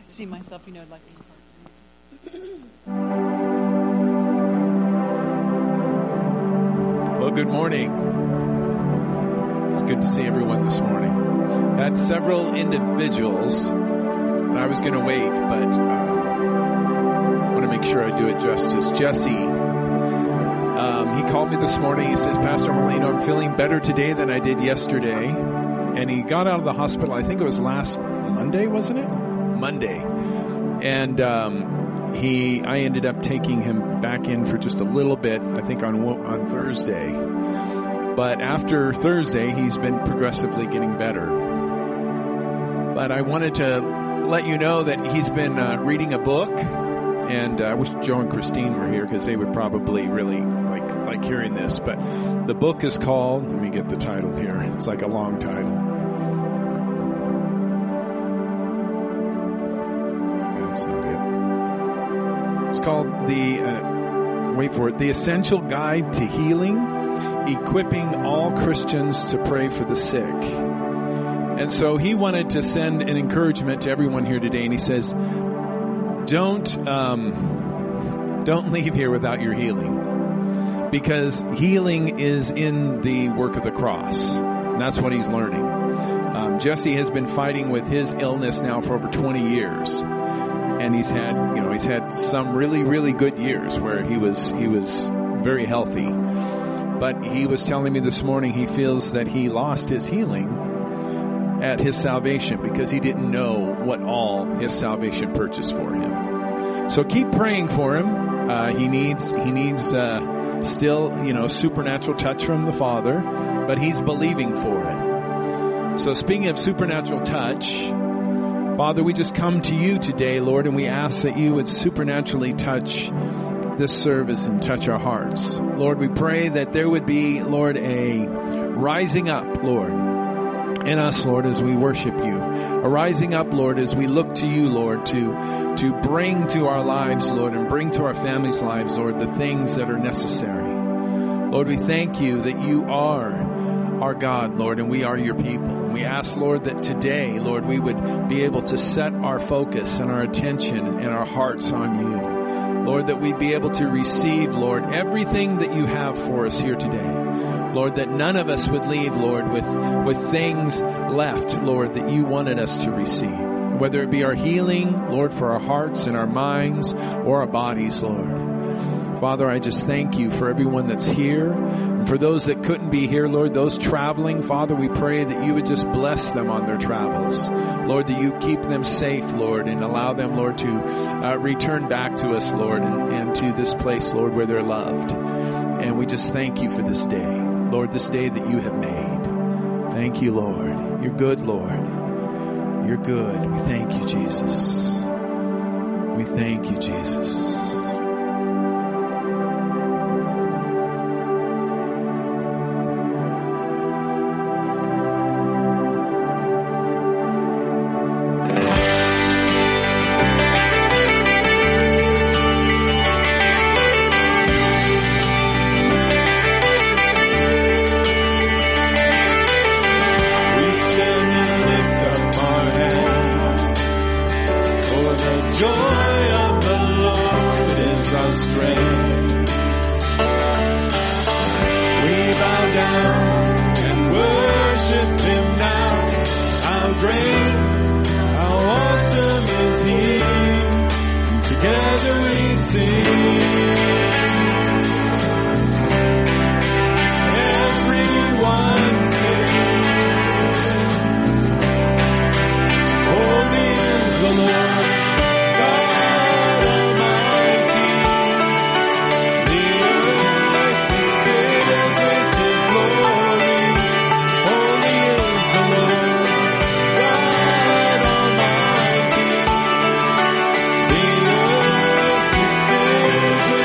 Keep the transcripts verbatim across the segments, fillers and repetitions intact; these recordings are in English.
see myself, you know, like in cartoons. Well, good morning. It's good to see everyone this morning. I had several individuals, and I was going to wait, but uh, I want to make sure I do it justice. Jesse, um, he called me this morning. He says, Pastor Molino, I'm feeling better today than I did yesterday. And he got out of the hospital, I think it was last Monday, wasn't it? Monday. And um, he, I ended up taking him back in for just a little bit, I think on on Thursday. But after Thursday, he's been progressively getting better. But I wanted to let you know that he's been uh, reading a book, and uh, I wish Joe and Christine were here because they would probably really like like hearing this. But the book is called, let me get the title here. It's like a long title. That's not it. It's called the, uh, wait for it, The Essential Guide to Healing, Equipping All Christians to Pray for the Sick. And so he wanted to send an encouragement to everyone here today, and he says, don't um, don't leave here without your healing, because healing is in the work of the cross, and that's what he's learning. Um, Jesse has been fighting with his illness now for over twenty years, and he's had you know he's had some really really good years where he was he was very healthy. But he was telling me this morning he feels that he lost his healing at his salvation because he didn't know what all his salvation purchased for him. So keep praying for him. Uh, he needs he needs uh, still, you know, supernatural touch from the Father, but he's believing for it. So speaking of supernatural touch, Father, we just come to you today, Lord, and we ask that you would supernaturally touch this service and touch our hearts. Lord, we pray that there would be, Lord, a rising up, Lord, in us, Lord, as we worship you. A rising up, Lord, as we look to you, Lord, to, to bring to our lives, Lord, and bring to our families' lives, Lord, the things that are necessary. Lord, we thank you that you are our God, Lord, and we are your people. And we ask, Lord, that today, Lord, we would be able to set our focus and our attention and our hearts on you. Lord, that we'd be able to receive, Lord, everything that you have for us here today. Lord, that none of us would leave, Lord, with, with things left, Lord, that you wanted us to receive. Whether it be our healing, Lord, for our hearts and our minds or our bodies, Lord. Father, I just thank you for everyone that's here. And for those that couldn't be here, Lord, those traveling, Father, we pray that you would just bless them on their travels. Lord, that you keep them safe, Lord, and allow them, Lord, to uh, return back to us, Lord, and, and to this place, Lord, where they're loved. And we just thank you for this day, Lord, this day that you have made. Thank you, Lord. You're good, Lord. You're good. We thank you, Jesus. We thank you, Jesus. The earth is filled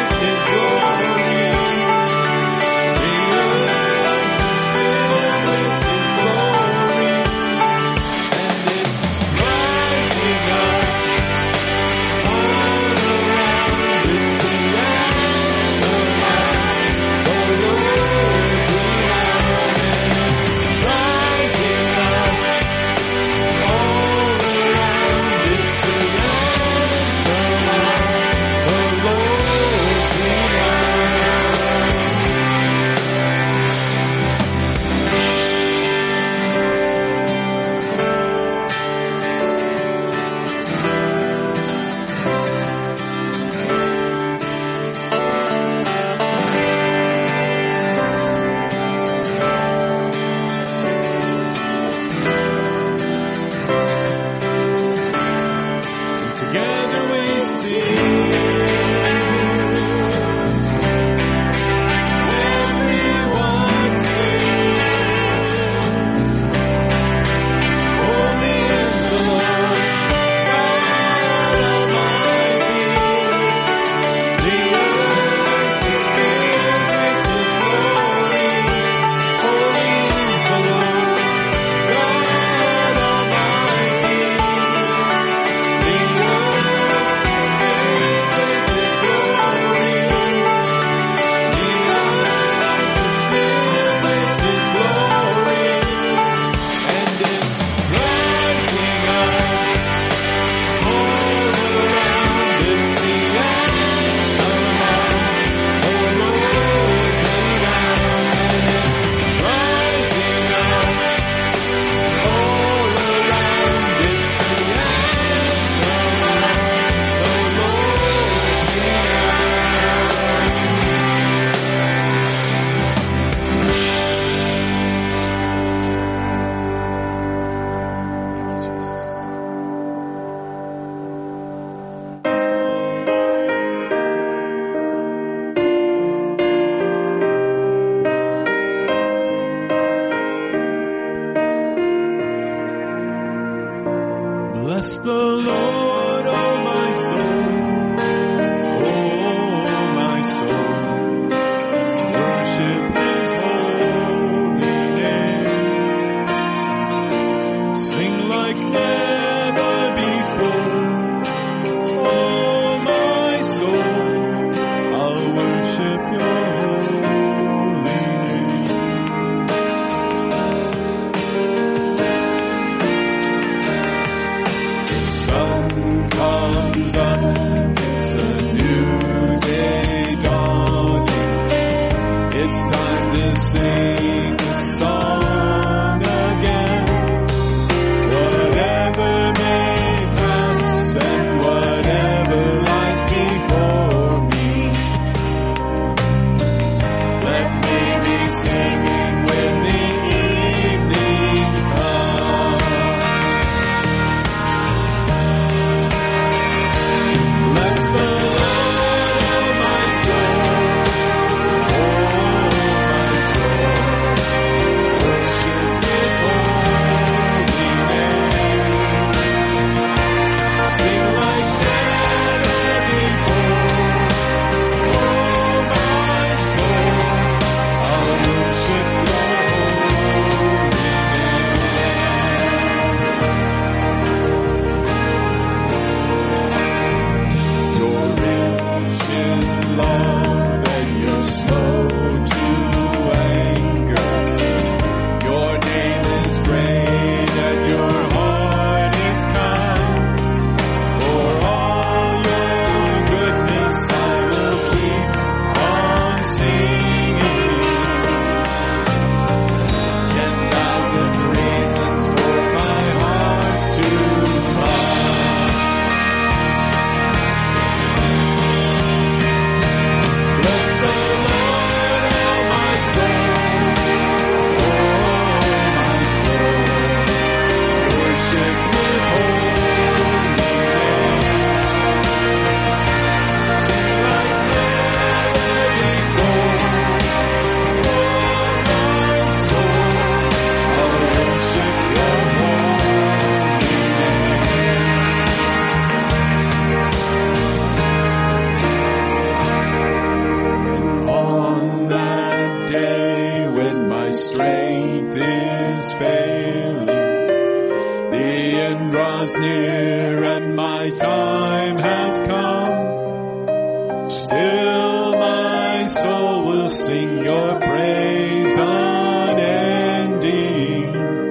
sing your praise unending.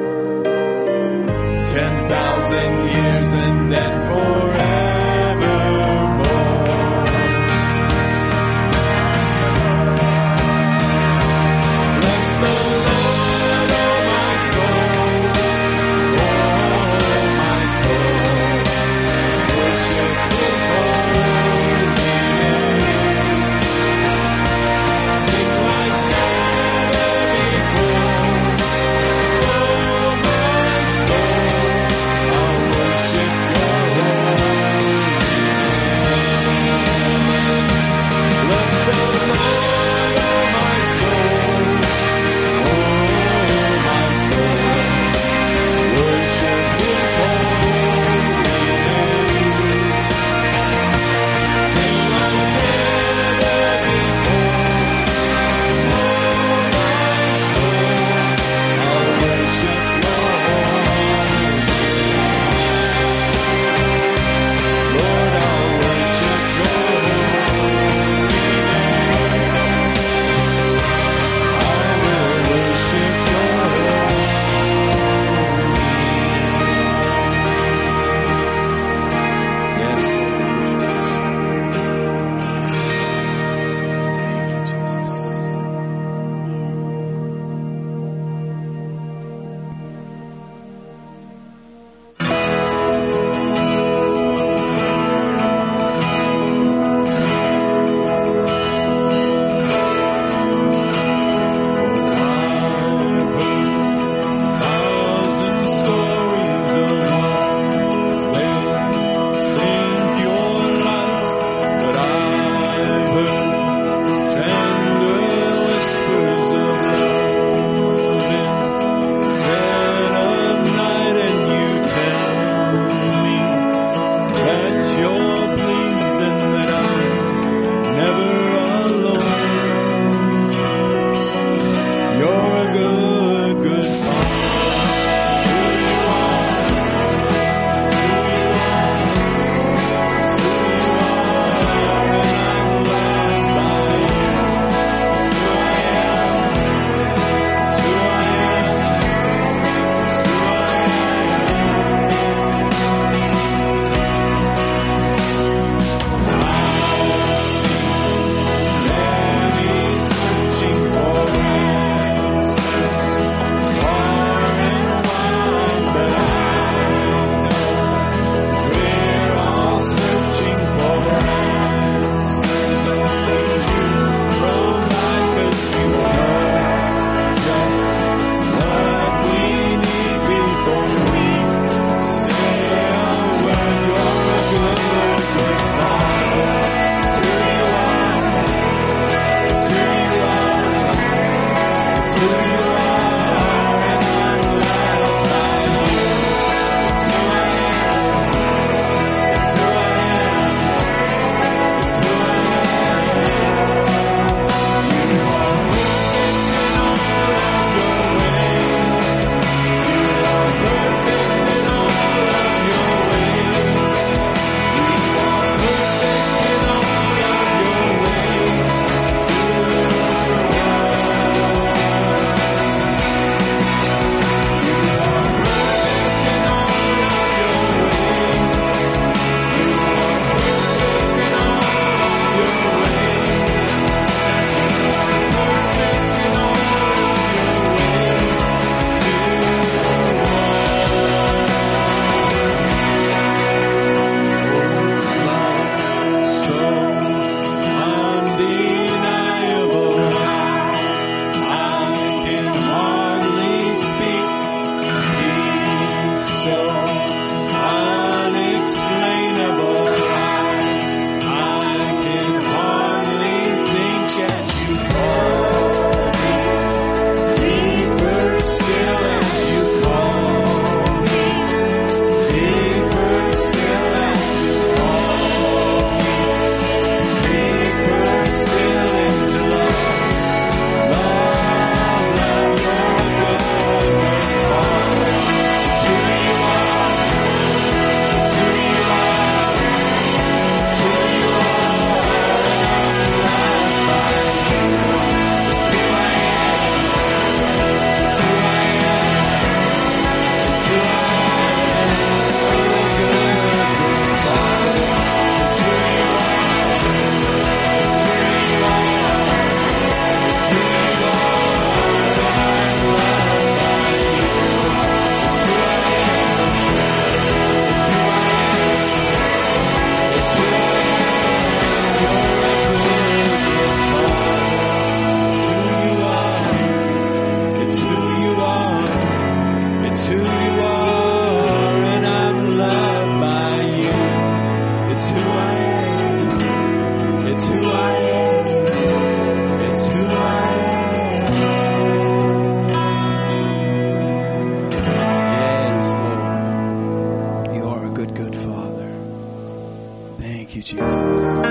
Ten thousand years and then forevermore. Bless the Lord, oh my soul, oh my soul, worship His holy name. Sing like It's who I am. It's who I am. Yes, Lord. You are a good, good Father. Thank you, Jesus.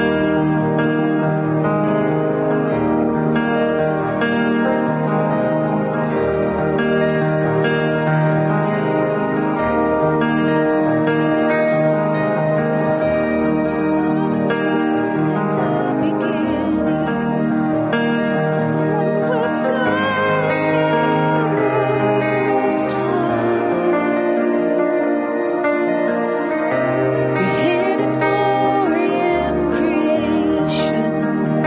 Hidden glory in creation.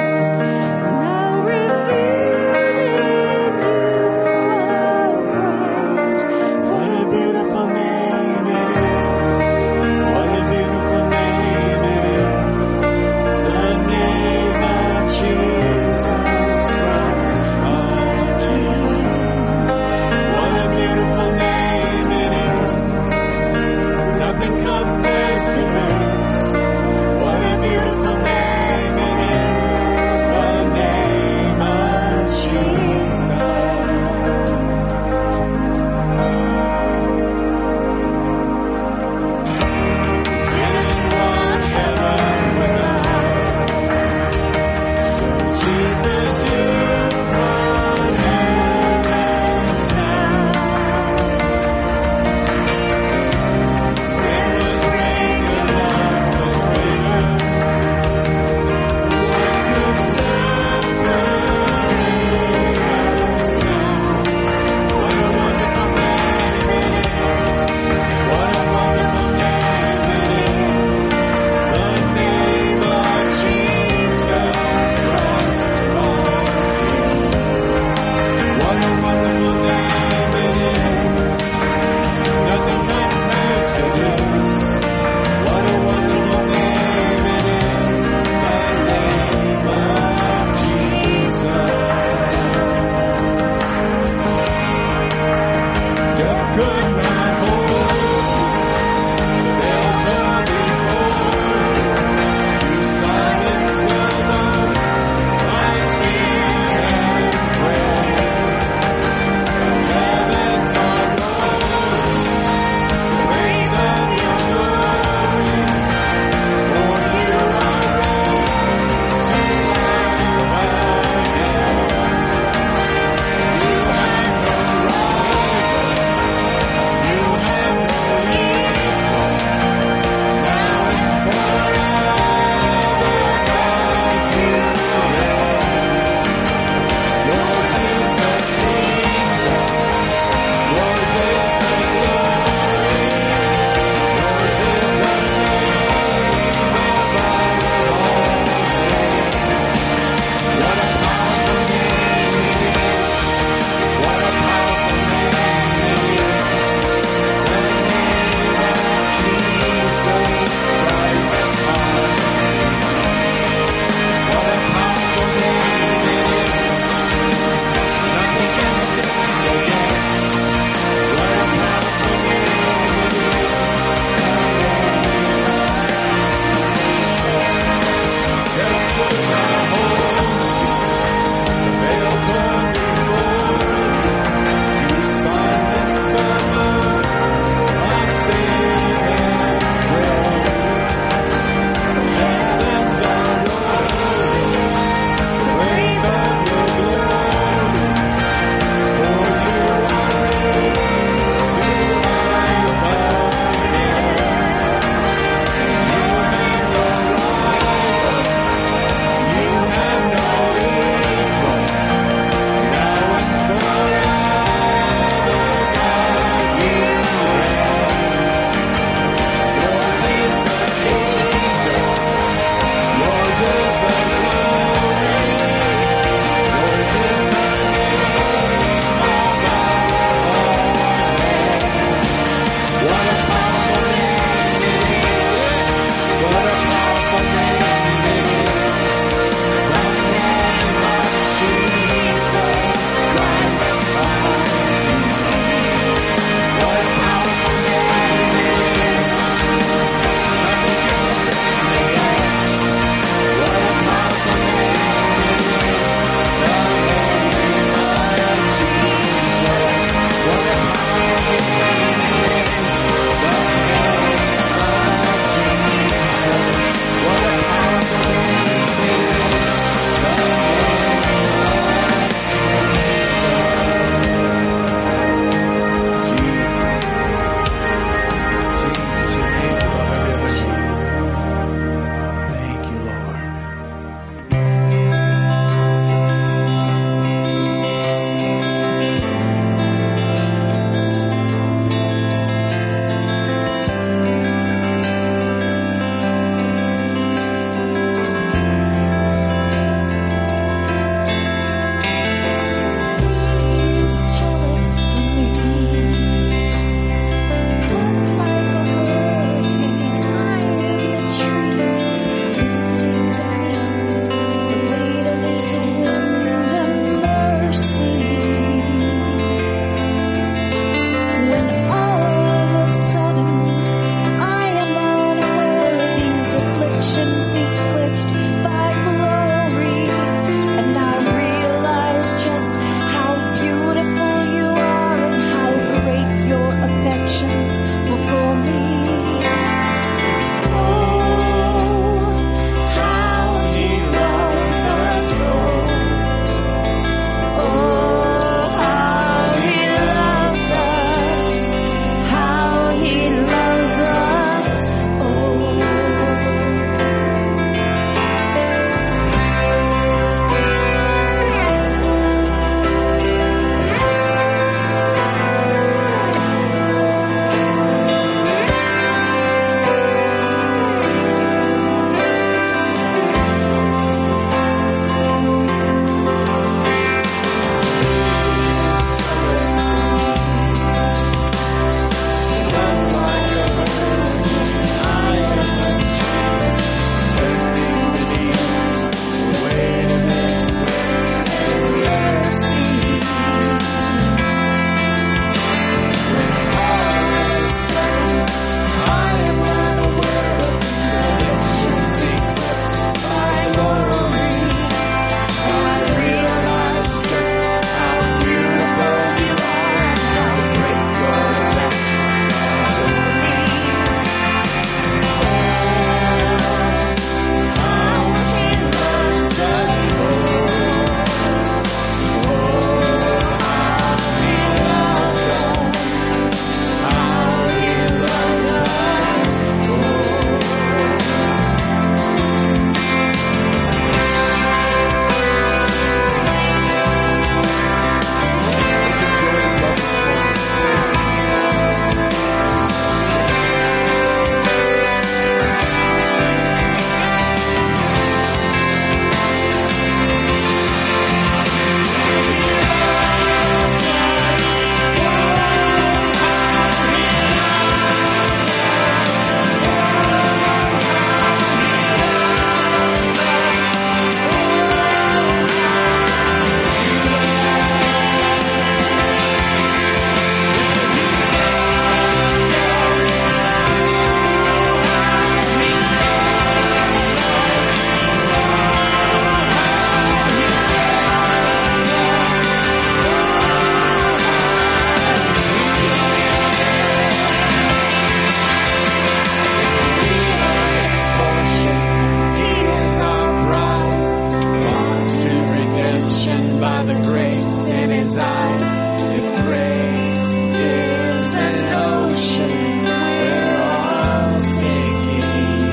the grace in his eyes. If grace is an ocean, we're all sinking.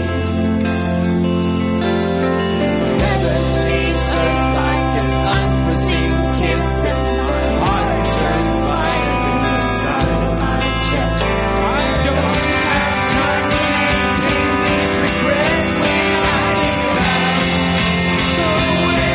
Heaven meets earth like an unforeseen kiss, and my heart turns violent in the side of my chest. I don't have time to maintain these regrets when I think about the way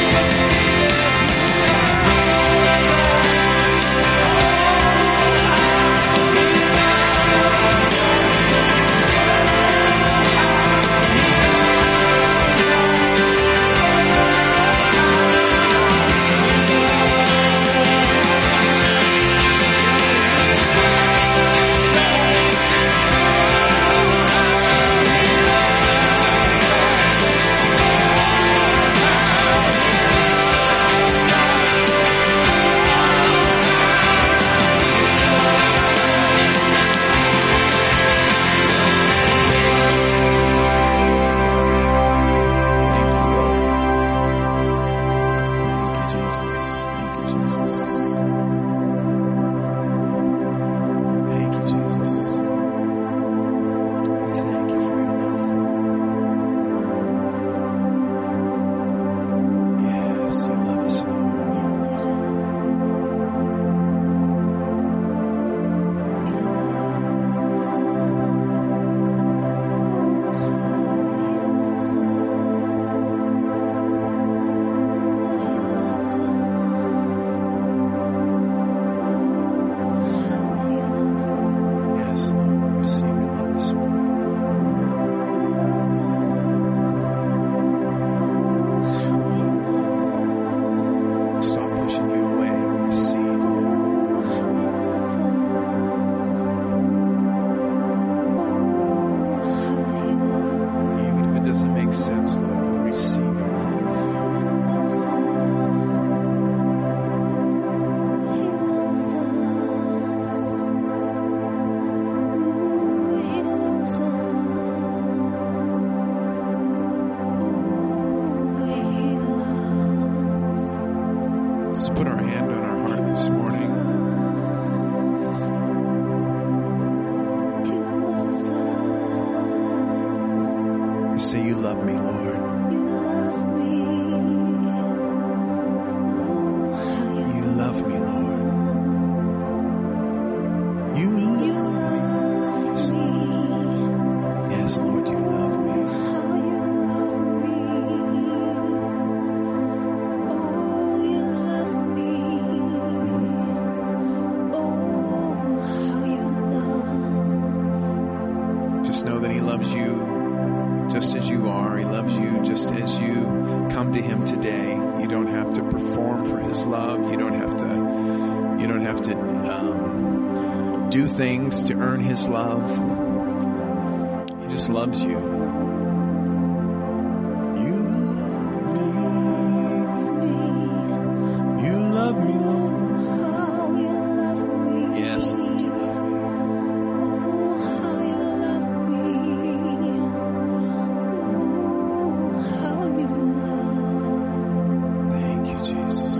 things to earn his love. He just loves you. You love me. You love me, Lord. Yes, Lord, you love me. Thank you, Jesus.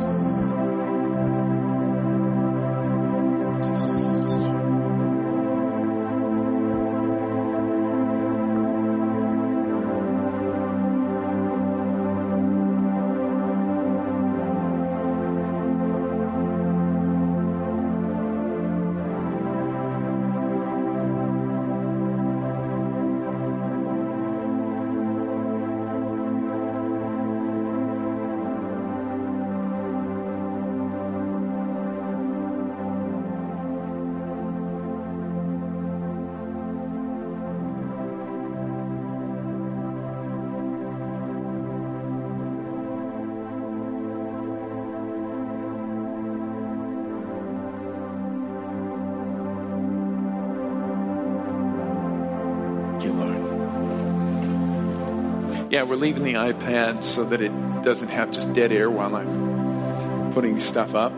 Yeah, we're leaving the iPad so that it doesn't have just dead air while I'm putting stuff up.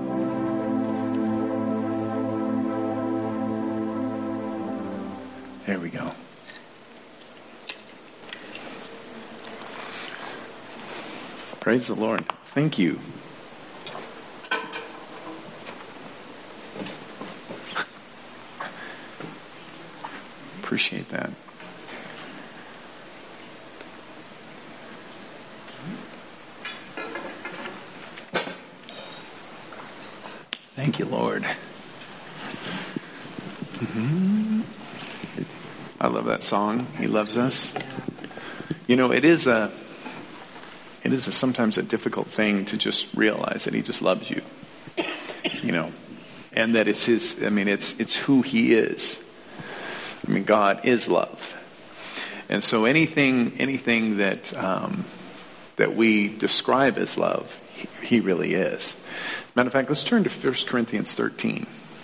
There we go. Praise the Lord. Thank you. appreciate that. Thank you, Lord. Mm-hmm. I love that song. He loves us. You know, it is a, it is a, sometimes a difficult thing to just realize that he just loves you. You know, and that it's his. I mean, it's it's who he is. I mean, God is love, and so anything anything that um, that we describe as love, he, he really is. Matter of fact, let's turn to First Corinthians thirteen.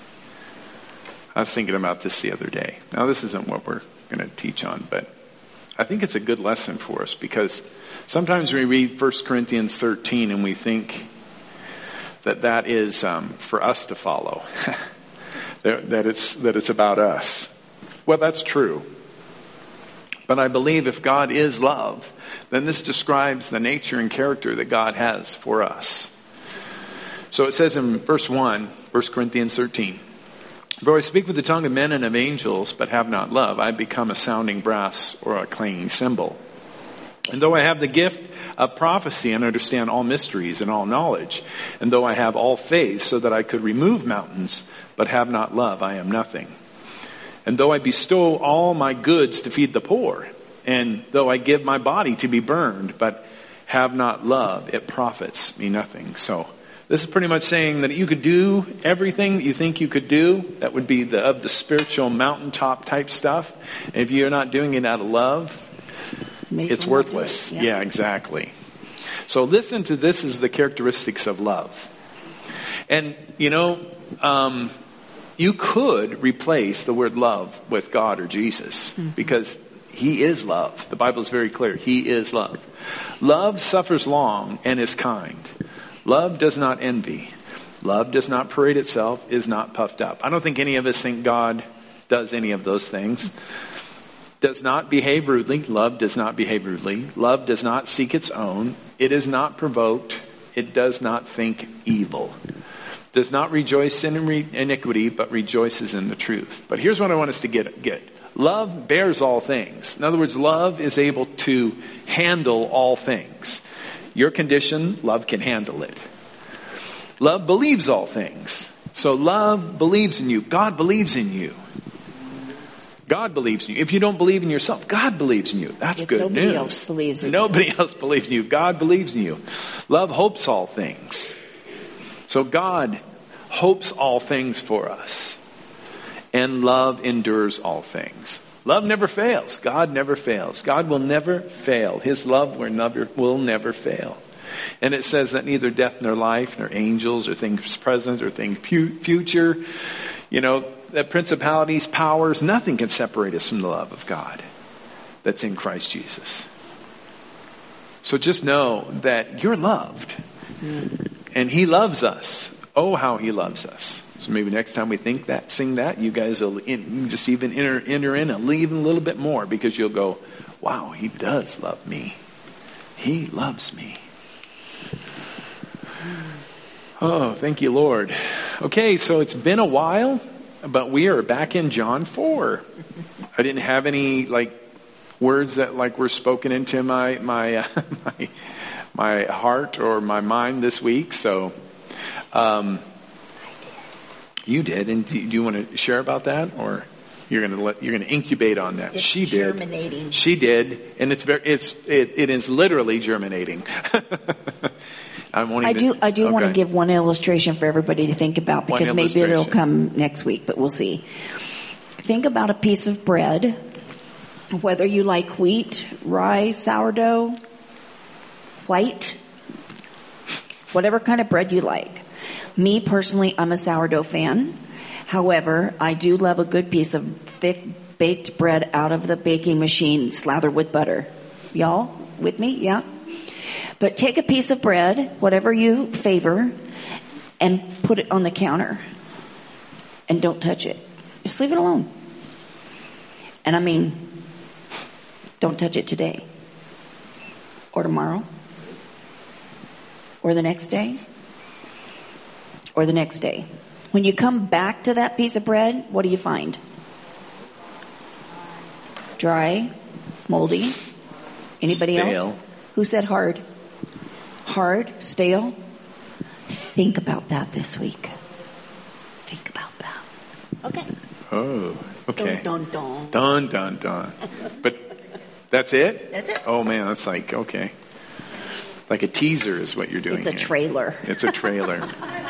I was thinking about this the other day. Now, this isn't what we're going to teach on, but I think it's a good lesson for us, because sometimes we read First Corinthians thirteen and we think that that is um, for us to follow, that, that it's that it's about us. Well, that's true. But I believe if God is love, then this describes the nature and character that God has for us. So it says in verse one, First Corinthians thirteen, "For I speak with the tongue of men and of angels, but have not love, I become a sounding brass or a clanging cymbal. And though I have the gift of prophecy and understand all mysteries and all knowledge, and though I have all faith so that I could remove mountains, but have not love, I am nothing. And though I bestow all my goods to feed the poor, and though I give my body to be burned, but have not love, it profits me nothing." So this is pretty much saying that you could do everything that you think you could do. That would be the of the spiritual mountaintop type stuff. And if you're not doing it out of love, Make it's worthless. It. Yeah. yeah, exactly. So listen to this as the characteristics of love. And, you know, um, you could replace the word love with God or Jesus, mm-hmm. because he is love. The Bible is very clear. He is love. Love suffers long and is kind. Love does not envy. Love does not parade itself, is not puffed up. I don't think any of us think God does any of those things. Does not behave rudely. Love does not behave rudely. Love does not seek its own. It is not provoked. It does not think evil. Does not rejoice in iniquity, but rejoices in the truth. But here's what I want us to get. get. Love bears all things. In other words, love is able to handle all things. Your condition, love can handle it. Love believes all things. So love believes in you. God believes in you. God believes in you. If you don't believe in yourself, God believes in you. That's if good nobody news. Nobody else believes in Nobody you. else believes in you. God believes in you. Love hopes all things. So God hopes all things for us. And love endures all things. Love never fails. God never fails. God will never fail. His love will never, will never fail. And it says that neither death nor life, nor angels, or things present, or things future, you know, that principalities, powers, nothing can separate us from the love of God that's in Christ Jesus. So just know that you're loved. And he loves us. Oh, how he loves us. So maybe next time we think that, sing that, you guys will in, just even enter, enter in a, even a little bit more, because you'll go, wow, he does love me. He loves me. Oh, thank you, Lord. Okay, so it's been a while, but we are back in John four. I didn't have any like words that like were spoken into my my uh, my, my heart or my mind this week, so um, you did. And do, do you want to share about that, or you're going to let you're going to incubate on that? It's she germinating. did. She did, and it's very it's it, it is literally germinating. I, won't I even, do. I do okay. want to give one illustration for everybody to think about, because One maybe it'll illustration. come next week, but we'll see. Think about a piece of bread, whether you like wheat, rye, sourdough, white, whatever kind of bread you like. Me personally, I'm a sourdough fan. However, I do love a good piece of thick baked bread out of the baking machine, slathered with butter. Y'all with me? Yeah. But take a piece of bread, whatever you favor, and put it on the counter. And don't touch it. Just leave it alone. And I mean, don't touch it today. Or tomorrow. Or the next day. Or the next day. When you come back to that piece of bread, what do you find? dry, moldy. Anybody Stale. else? Who said hard? Hard, stale? Think about that this week. Think about that. Okay. Oh, okay. Dun, dun, dun. Dun, dun, dun. But that's it? That's it. Oh, man, that's like, okay. Like a teaser is what you're doing It's a here. trailer. It's a trailer.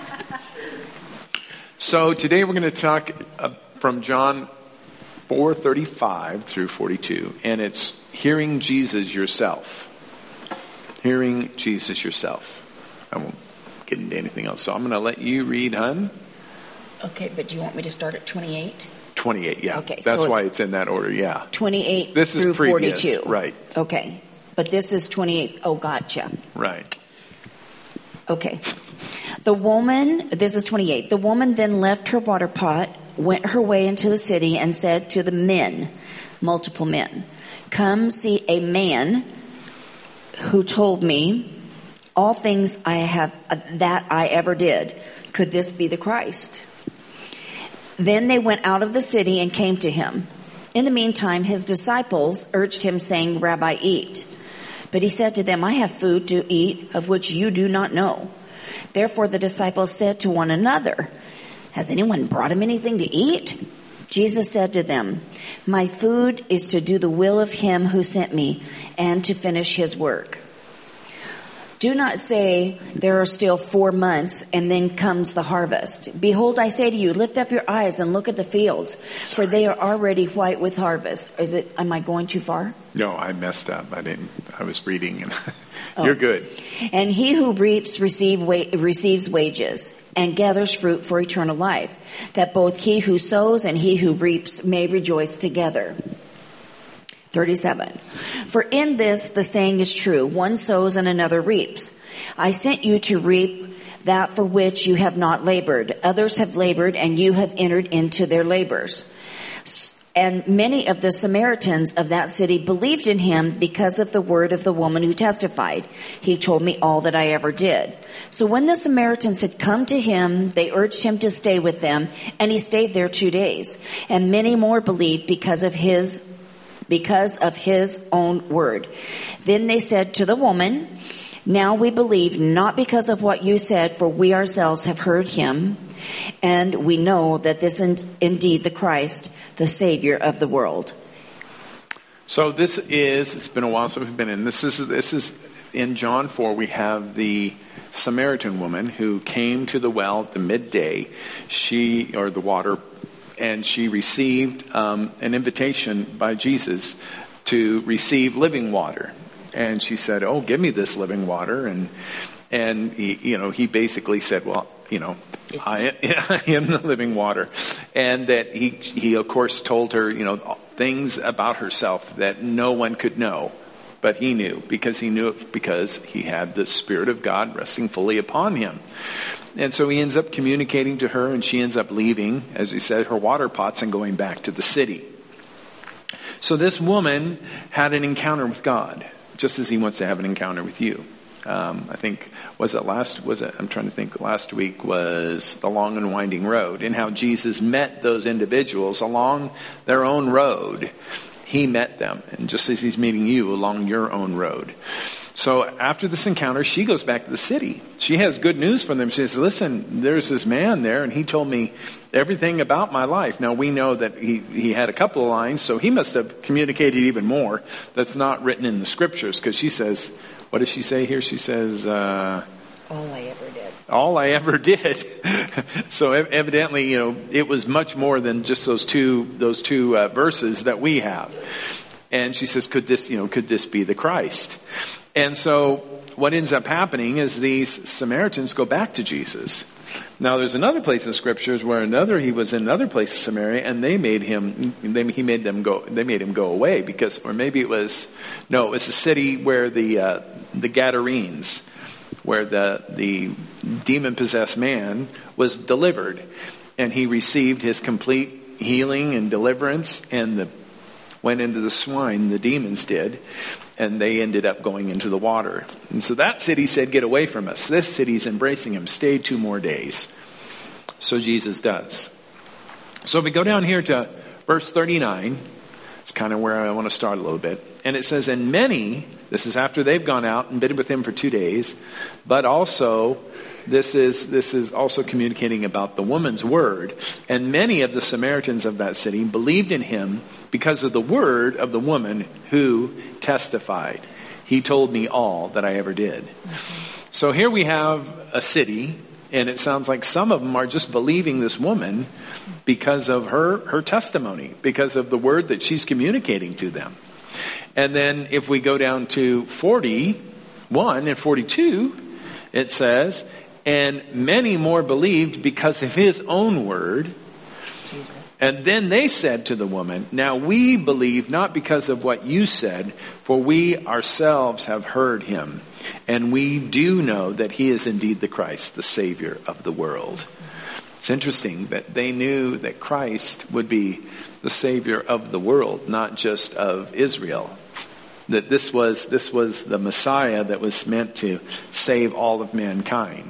So today we're going to talk uh, from John four thirty-five through forty-two, and it's hearing Jesus yourself. Hearing Jesus yourself. I won't get into anything else, so I'm going to let you read, hun. Okay, but do you want me to start at twenty-eight? twenty-eight, yeah. Okay, That's so why it's- it's in that order, yeah. twenty-eight This is through previous, forty-two. right. Okay. But this is twenty-eight. Oh, gotcha. Right. Okay. The woman, this is twenty-eight. The woman then left her water pot, went her way into the city, and said to the men, multiple men, "Come see a man who told me all things I have uh, that I ever did. Could this be the Christ?" Then they went out of the city and came to him. In the meantime, his disciples urged him, saying, "Rabbi, eat." But he said to them, "I have food to eat of which you do not know." Therefore the disciples said to one another, "Has anyone brought him anything to eat?" Jesus said to them, "My food is to do the will of him who sent me and to finish his work. Do not say, 'There are still four months and then comes the harvest.' Behold, I say to you, lift up your eyes and look at the fields, for they are already white with harvest." Is it, am I going too far? No, I messed up. I didn't. I was reading, and you're good. "And he who reaps receive wa- receives wages and gathers fruit for eternal life, that both he who sows and he who reaps may rejoice together." thirty-seven. "For in this the saying is true, one sows and another reaps. I sent you to reap that for which you have not labored. Others have labored, and you have entered into their labors." And many of the Samaritans of that city believed in him because of the word of the woman who testified, "He told me all that I ever did." So when the Samaritans had come to him, they urged him to stay with them, and he stayed there two days. And many more believed because of his because of his own word. Then they said to the woman, "Now we believe, not because of what you said, for we ourselves have heard him, and we know that this is indeed the Christ, the Savior of the world." So this is, it's been a while since we've been in, this is, this is in John four, we have the Samaritan woman who came to the well at the midday, she, or the water, and she received um, an invitation by Jesus to receive living water. And she said, "Oh, give me this living water." And, and he, you know, he basically said, "Well, you know, I, I am the living water." And that he, he of course told her, you know, things about herself that no one could know, but he knew, because he knew it because he had the Spirit of God resting fully upon him. And so he ends up communicating to her, and she ends up leaving, as he said, her water pots and going back to the city. So this woman had an encounter with God, just as he wants to have an encounter with you. Um, I think, was it last, was it, I'm trying to think, last week was the long and winding road, and how Jesus met those individuals along their own road. He met them, and just as he's meeting you along your own road. So after this encounter, she goes back to the city. She has good news for them. She says, "Listen, there's this man there, and he told me everything about my life." Now, we know that he, he had a couple of lines, so he must have communicated even more that's not written in the scriptures, because she says, what does she say here? She says, uh, All I ever did. all I ever did. So evidently, you know, it was much more than just those two, those two uh, verses that we have. And she says, could this, you know, could this be the Christ? And so what ends up happening is these Samaritans go back to Jesus. Now there's another place in scriptures where another, he was in another place in Samaria, and they made him, they, he made them go, they made him go away because, or maybe it was, no, it was the city where the, uh, the Gadarenes, where the, the demon-possessed man was delivered, and he received his complete healing and deliverance, and the, went into the swine, the demons did, and they ended up going into the water. And so that city said, "Get away from us." This city's embracing him. Stay two more days. So Jesus does. So if we go down here to verse thirty-nine, It's kind of where I want to start a little bit. And it says, and many, this is after they've gone out and been with him for two days, but also this is this is also communicating about the woman's word. And many of the Samaritans of that city believed in him because of the word of the woman who testified. He told me all that I ever did. Mm-hmm. So here we have a city, and it sounds like some of them are just believing this woman because of her, her testimony, because of the word that she's communicating to them. And then if we go down to forty-one and forty-two, it says, and many more believed because of his own word. And then they said to the woman, now we believe not because of what you said, for we ourselves have heard him. And we do know that he is indeed the Christ, the Savior of the world. It's interesting that they knew that Christ would be the Savior of the world, not just of Israel. That this was this was the Messiah that was meant to save all of mankind.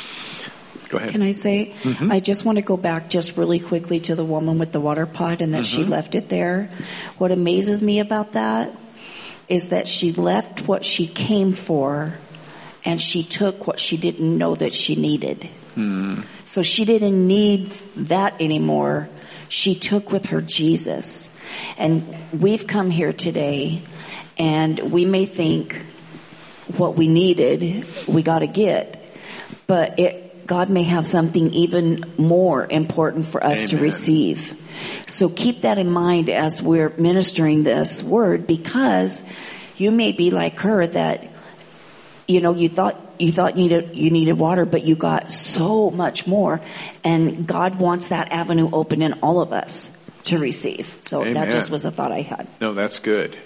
Go ahead. Can I say, mm-hmm. I just want to go back just really quickly to the woman with the water pot and that mm-hmm. she left it there. What amazes me about that is that she left what she came for and she took what she didn't know that she needed. Mm. So she didn't need that anymore. She took with her Jesus. And we've come here today and we may think what we needed, we got to get. But it God may have something even more important for us Amen. To receive. So keep that in mind as we're ministering this word, because you may be like her that, you know, you thought you thought you needed, you needed water, but you got so much more. And God wants that avenue open in all of us to receive. So Amen. That just was a thought I had. No, that's good.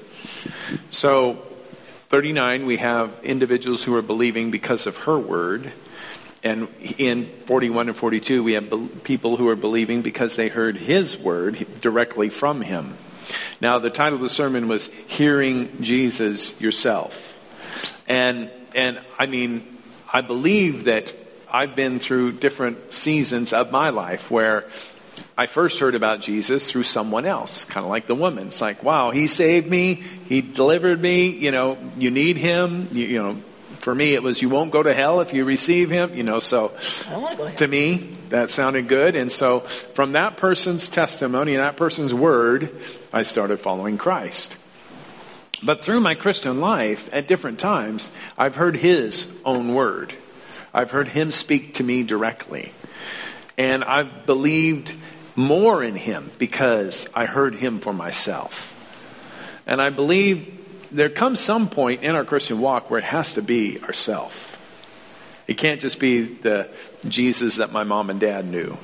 So thirty-nine, we have individuals who are believing because of her word. And in forty-one and forty-two, we have be- people who are believing because they heard his word directly from him. Now, the title of the sermon was Hearing Jesus Yourself. And, and I mean, I believe that I've been through different seasons of my life where I first heard about Jesus through someone else, kind of like the woman. It's like, wow, he saved me. He delivered me. You know, you need him. You, you know, for me, it was you won't go to hell if you receive him. You know, so I don't want to go to hell. To me, that sounded good. And so from that person's testimony and that person's word, I started following Christ. But through my Christian life, at different times, I've heard his own word. I've heard him speak to me directly. And I've believed more in him because I heard him for myself. And I believe there comes some point in our Christian walk where it has to be ourself. It can't just be the Jesus that my mom and dad knew,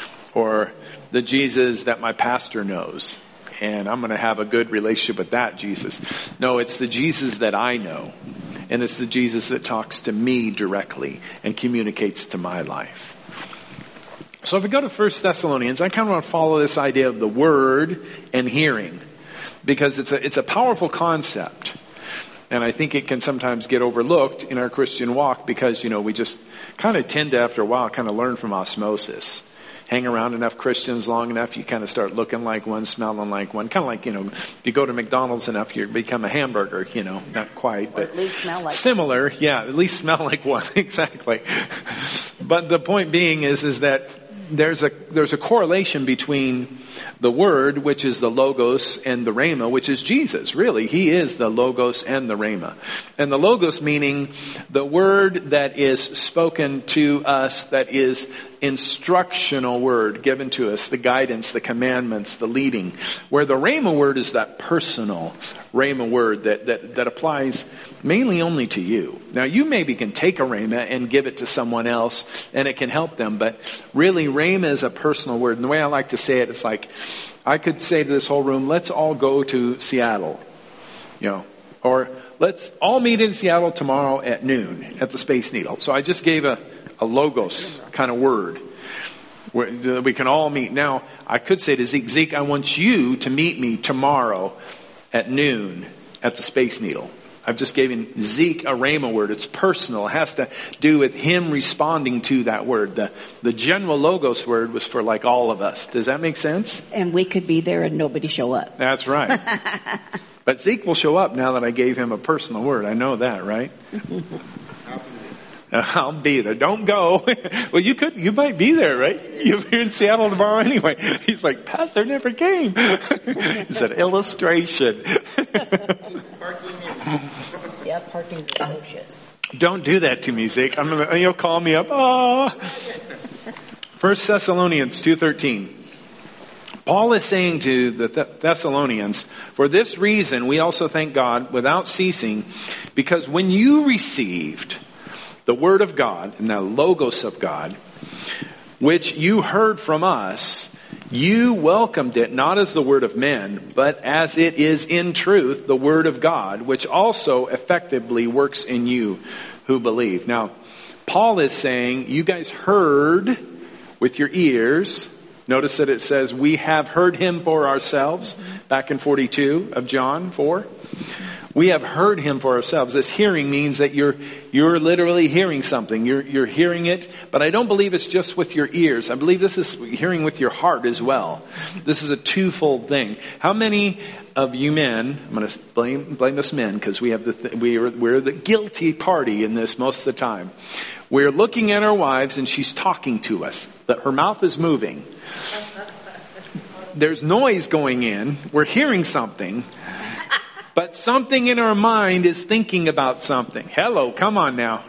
or the Jesus that my pastor knows, and I'm going to have a good relationship with that Jesus. No, it's the Jesus that I know, and it's the Jesus that talks to me directly and communicates to my life. So if we go to First Thessalonians, I kind of want to follow this idea of the word and hearing, because it's a it's a powerful concept. And I think it can sometimes get overlooked in our Christian walk because, you know, we just kind of tend to, after a while, kind of learn from osmosis. Hang around enough Christians long enough, you kind of start looking like one, smelling like one. Kind of like, you know, if you go to McDonald's enough, you become a hamburger, you know, not quite, but or at least smell like similar. One. Yeah, at least smell like one, exactly. But the point being is, is that there's a there's a correlation between the word, which is the logos, and the rhema, which is Jesus. Really, he is the logos and the rhema. And the logos meaning the word that is spoken to us, that is instructional word given to us, the guidance, the commandments, the leading. Where the rhema word is that personal rhema word that, that, that applies mainly only to you. Now, you maybe can take a rhema and give it to someone else, and it can help them. But really, rhema is a personal word. And the way I like to say it is like, I could say to this whole room, let's all go to Seattle, you know, or let's all meet in Seattle tomorrow at noon at the Space Needle. So I just gave a, a logos kind of word where we can all meet. Now, I could say to Zeke, Zeke, I want you to meet me tomorrow at noon at the Space Needle. I've just given Zeke a rhema word. It's personal. It has to do with him responding to that word. The, the general logos word was for like all of us. Does that make sense? And we could be there and nobody show up. That's right. But Zeke will show up now that I gave him a personal word. I know that, right? I'll be there. Don't go. Well, you could. You might be there, right? You're here in Seattle tomorrow anyway. He's like, Pastor never came. It's an illustration. Yeah, parking's atrocious. Don't do that to me, Zeke. I'm gonna. You'll call me up. Oh. First Thessalonians two thirteen. Paul is saying to the Thessalonians, for this reason we also thank God without ceasing, because when you received the word of God and the logos of God, which you heard from us, you welcomed it not as the word of men, but as it is in truth the word of God, which also effectively works in you who believe. Now, Paul is saying, you guys heard with your ears. Notice that it says, we have heard him for ourselves, back in forty-two of John four. We have heard him for ourselves. This hearing means that you're you're literally hearing something. You're you're hearing it, but I don't believe it's just with your ears. I believe this is hearing with your heart as well. This is a twofold thing. How many of you men? I'm going to blame blame us men because we have the th- we are, we're the guilty party in this most of the time. We're looking at our wives and she's talking to us. That her mouth is moving. There's noise going in. We're hearing something. But something in our mind is thinking about something. Hello, come on now.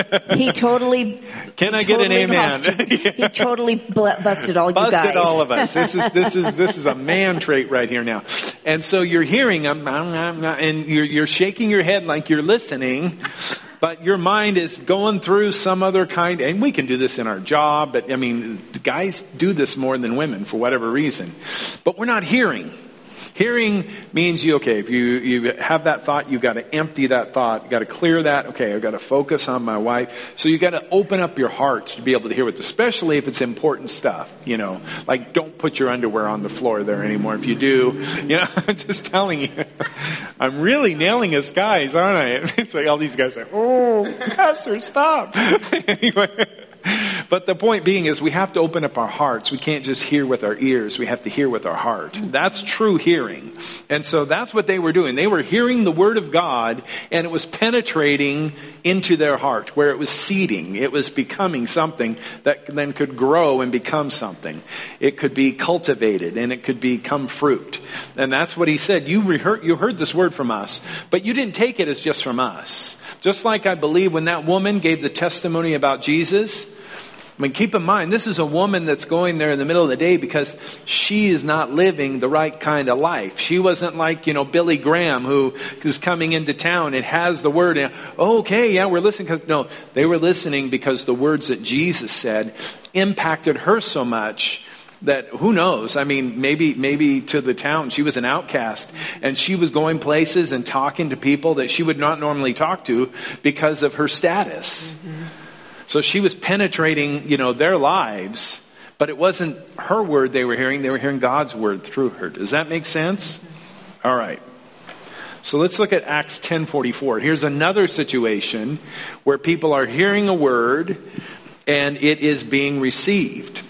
He totally. Can I he get totally an amen? Yeah. He totally bl- busted all busted you guys. Busted all of us. This is this is this is a man trait right here now. And so you're hearing them, and you're you're shaking your head like you're listening. But your mind is going through some other kind, and we can do this in our job, but I mean, guys do this more than women for whatever reason. But we're not hearing. Hearing means you, okay, if you, you have that thought, you've got to empty that thought. You've got to clear that. Okay, I've got to focus on my wife. So you've got to open up your heart to be able to hear what, especially if it's important stuff, you know. Like, don't put your underwear on the floor there anymore. If you do, you know, I'm just telling you. I'm really nailing us guys, aren't I? It's like all these guys are, oh, Pastor, stop. Anyway. But the point being is we have to open up our hearts. We can't just hear with our ears. We have to hear with our heart. That's true hearing. And so that's what they were doing. They were hearing the word of God, and it was penetrating into their heart, where it was seeding. It was becoming something that then could grow and become something. It could be cultivated, and it could become fruit. And that's what he said. You heard, you heard this word from us, but you didn't take it as just from us. Just like I believe when that woman gave the testimony about Jesus, I mean, keep in mind, this is a woman that's going there in the middle of the day because she is not living the right kind of life. She wasn't like, you know, Billy Graham, who is coming into town and has the word. And, oh, okay, yeah, we're listening. Cause, no, they were listening because the words that Jesus said impacted her so much that who knows? I mean, maybe maybe to the town, she was an outcast, and she was going places and talking to people that she would not normally talk to because of her status. Mm-hmm. So she was penetrating, you know, their lives, but it wasn't her word they were hearing. They were hearing God's word through her. Does that make sense? All right. So let's look at Acts ten forty-four. Here's another situation where people are hearing a word and it is being received.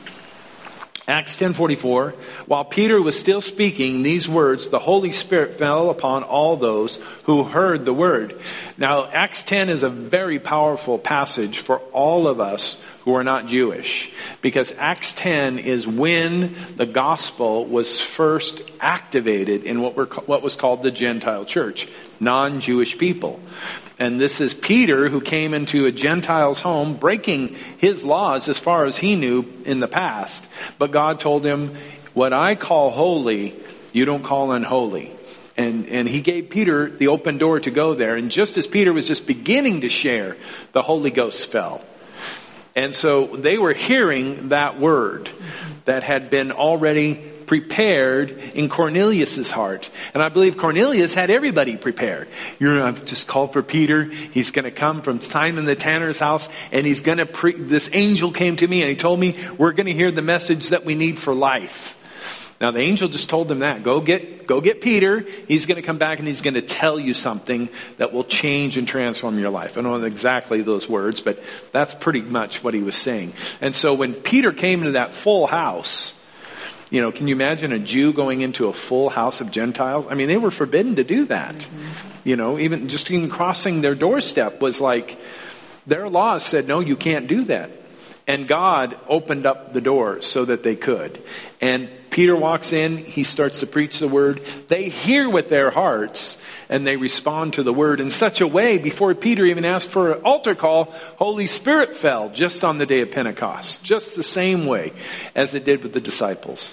Acts ten forty-four, while Peter was still speaking these words, the Holy Spirit fell upon all those who heard the word. Now, Acts ten is a very powerful passage for all of us who are not Jewish, because Acts ten is when the gospel was first activated in what were what was called the Gentile church, non-Jewish people. And this is Peter who came into a Gentile's home, breaking his laws as far as he knew in the past. But God told him, what I call holy, you don't call unholy. And, and he gave Peter the open door to go there. And just as Peter was just beginning to share, the Holy Ghost fell. And so they were hearing that word that had been already prepared in Cornelius's heart. And I believe Cornelius had everybody prepared. You're, I've just called for Peter. He's going to come from Simon the tanner's house, and he's going to pre- this angel came to me and he told me we're going to hear the message that we need for life. Now the angel just told them that. Go get, go get Peter. He's going to come back and he's going to tell you something that will change and transform your life. I don't know exactly those words, but that's pretty much what he was saying. And so when Peter came into that full house, you know, can you imagine a Jew going into a full house of Gentiles? I mean, they were forbidden to do that. Mm-hmm. You know, even just even crossing their doorstep was like, their laws said, no, you can't do that. And God opened up the door so that they could. And Peter walks in, he starts to preach the word. They hear with their hearts and they respond to the word in such a way, before Peter even asked for an altar call, Holy Spirit fell just on the day of Pentecost. Just the same way as it did with the disciples.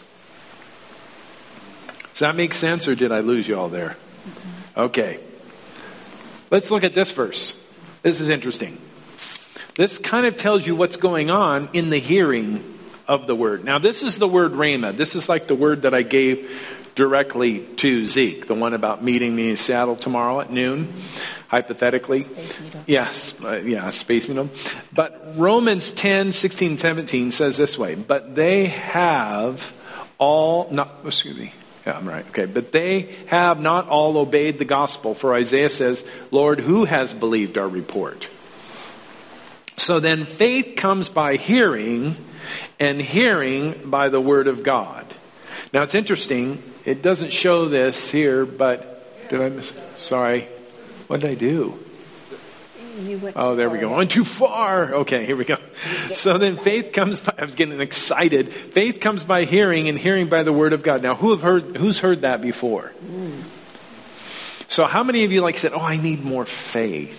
Does that make sense, or did I lose you all there? Okay. Let's look at this verse. This is interesting. This kind of tells you what's going on in the hearing of the word. Now, this is the word rhema. This is like the word that I gave directly to Zeke, the one about meeting me in Seattle tomorrow at noon, hypothetically. Space needle. Yes, uh, yeah, space needle. But Romans ten, sixteen, seventeen says this way, but they have all, not, excuse me, yeah, I'm right, okay, but they have not all obeyed the gospel, for Isaiah says, Lord, who has believed our report? So then faith comes by hearing, and hearing by the word of God. Now it's interesting, it doesn't show this here, but did I miss? Sorry. What did I do? You went Oh, there we go. Went too far. Okay, here we go. So then faith comes by, I was getting excited. Faith comes by hearing, and hearing by the word of God. Now who have heard, who's heard that before? Mm. So how many of you like said, oh, I need more faith?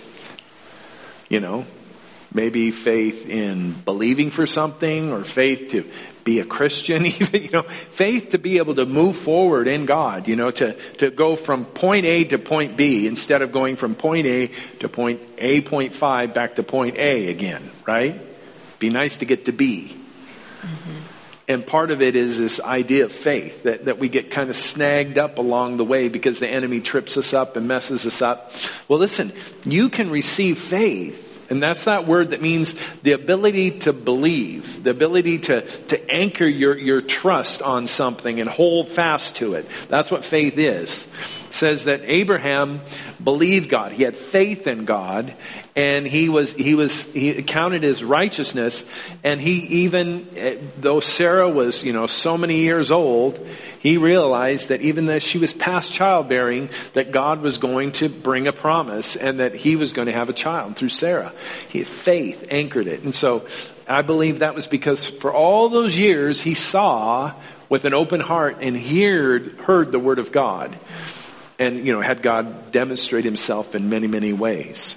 You know? Maybe faith in believing for something, or faith to be a Christian, even, you know, faith to be able to move forward in God, you know, to, to go from point A to point B instead of going from point A to point A point five back to point A again, right? Be nice to get to B. Mm-hmm. And part of it is this idea of faith, that, that we get kind of snagged up along the way because the enemy trips us up and messes us up. Well, listen, you can receive faith. And that's that word that means the ability to believe, the ability to, to anchor your, your trust on something and hold fast to it. That's what faith is. It says that Abraham believed God. He had faith in God, and he was he was he counted his righteousness. And he even, though Sarah was, you know, so many years old, he realized that even though she was past childbearing, that God was going to bring a promise and that he was going to have a child through Sarah. He, faith anchored it. And so I believe that was because for all those years he saw with an open heart and heard, heard the word of God. And, you know, had God demonstrate himself in many, many ways.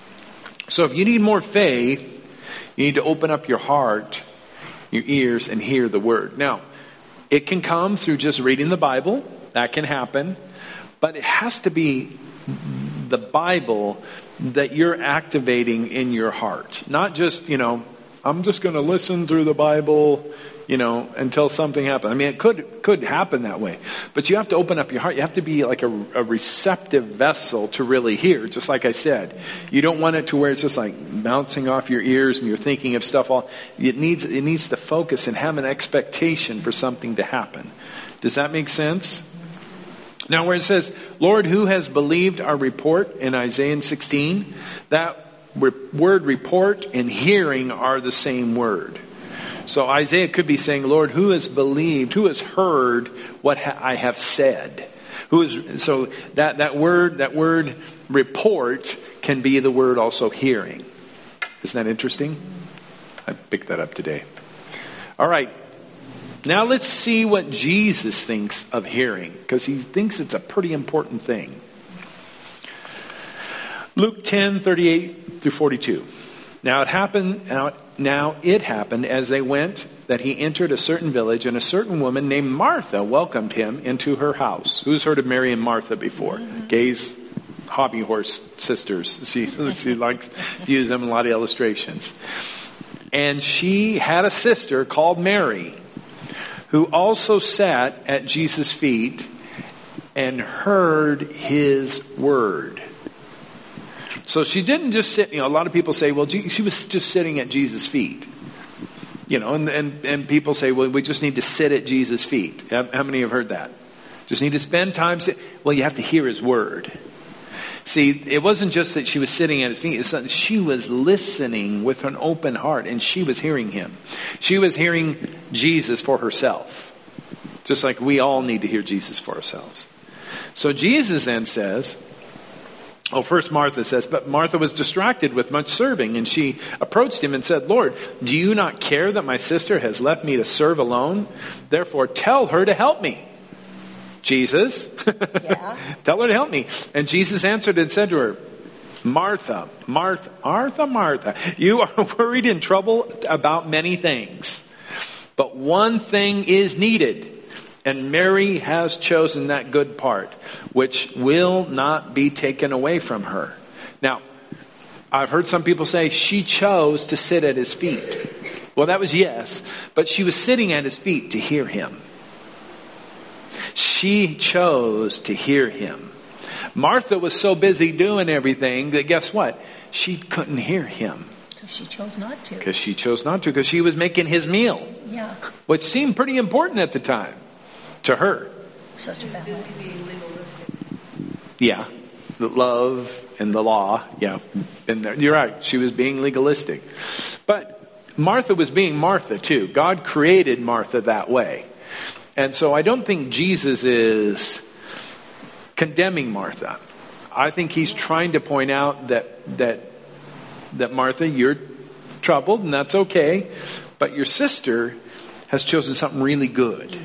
So if you need more faith, you need to open up your heart, your ears, and hear the word. Now, it can come through just reading the Bible. That can happen. But it has to be the Bible that you're activating in your heart. Not just, you know, I'm just going to listen through the Bible, you know, until something happens. I mean, it could could happen that way. But you have to open up your heart. You have to be like a, a receptive vessel to really hear, just like I said. You don't want it to where it's just like bouncing off your ears and you're thinking of stuff all. It needs it needs to focus and have an expectation for something to happen. Does that make sense? Now, where it says, Lord, who has believed our report in Isaiah sixteen, that word report and hearing are the same word. So Isaiah could be saying, Lord, who has believed, who has heard what ha- I have said? Who is, so that, that word, that word report can be the word also hearing. Isn't that interesting? I picked that up today. All right. Now let's see what Jesus thinks of hearing, because he thinks it's a pretty important thing. Luke ten, thirty-eight through forty-two. Now it happened, now, now it happened as they went that he entered a certain village, and a certain woman named Martha welcomed him into her house. Who's heard of Mary and Martha before? Gay's hobby horse sisters. She, she likes to use them in a lot of illustrations. And she had a sister called Mary, who also sat at Jesus' feet and heard his word. So she didn't just sit, you know, a lot of people say, well, she was just sitting at Jesus' feet. You know, and, and, and people say, well, we just need to sit at Jesus' feet. How, how many have heard that? Just need to spend time. Sit. Well, you have to hear his word. See, it wasn't just that she was sitting at his feet. It's that she was listening with an open heart, and she was hearing him. She was hearing Jesus for herself. Just like we all need to hear Jesus for ourselves. So Jesus then says, oh, first Martha says, but Martha was distracted with much serving, and she approached him and said, Lord, do you not care that my sister has left me to serve alone? Therefore, tell her to help me. Jesus, yeah. Tell her to help me. And Jesus answered and said to her, Martha, Martha, Martha, Martha, you are worried and troubled about many things, but one thing is needed. And Mary has chosen that good part, which will not be taken away from her. Now, I've heard some people say she chose to sit at his feet. Well, that was yes, but she was sitting at his feet to hear him. She chose to hear him. Martha was so busy doing everything that guess what? She couldn't hear him. Because she chose not to. Because she chose not to, because she was making his meal. Yeah. Which seemed pretty important at the time. To her. Such a bad way. Yeah. The love and the law. Yeah. And there, you're right. She was being legalistic. But Martha was being Martha too. God created Martha that way. And so I don't think Jesus is condemning Martha. I think he's trying to point out that that that Martha, you're troubled and that's okay. But your sister has chosen something really good.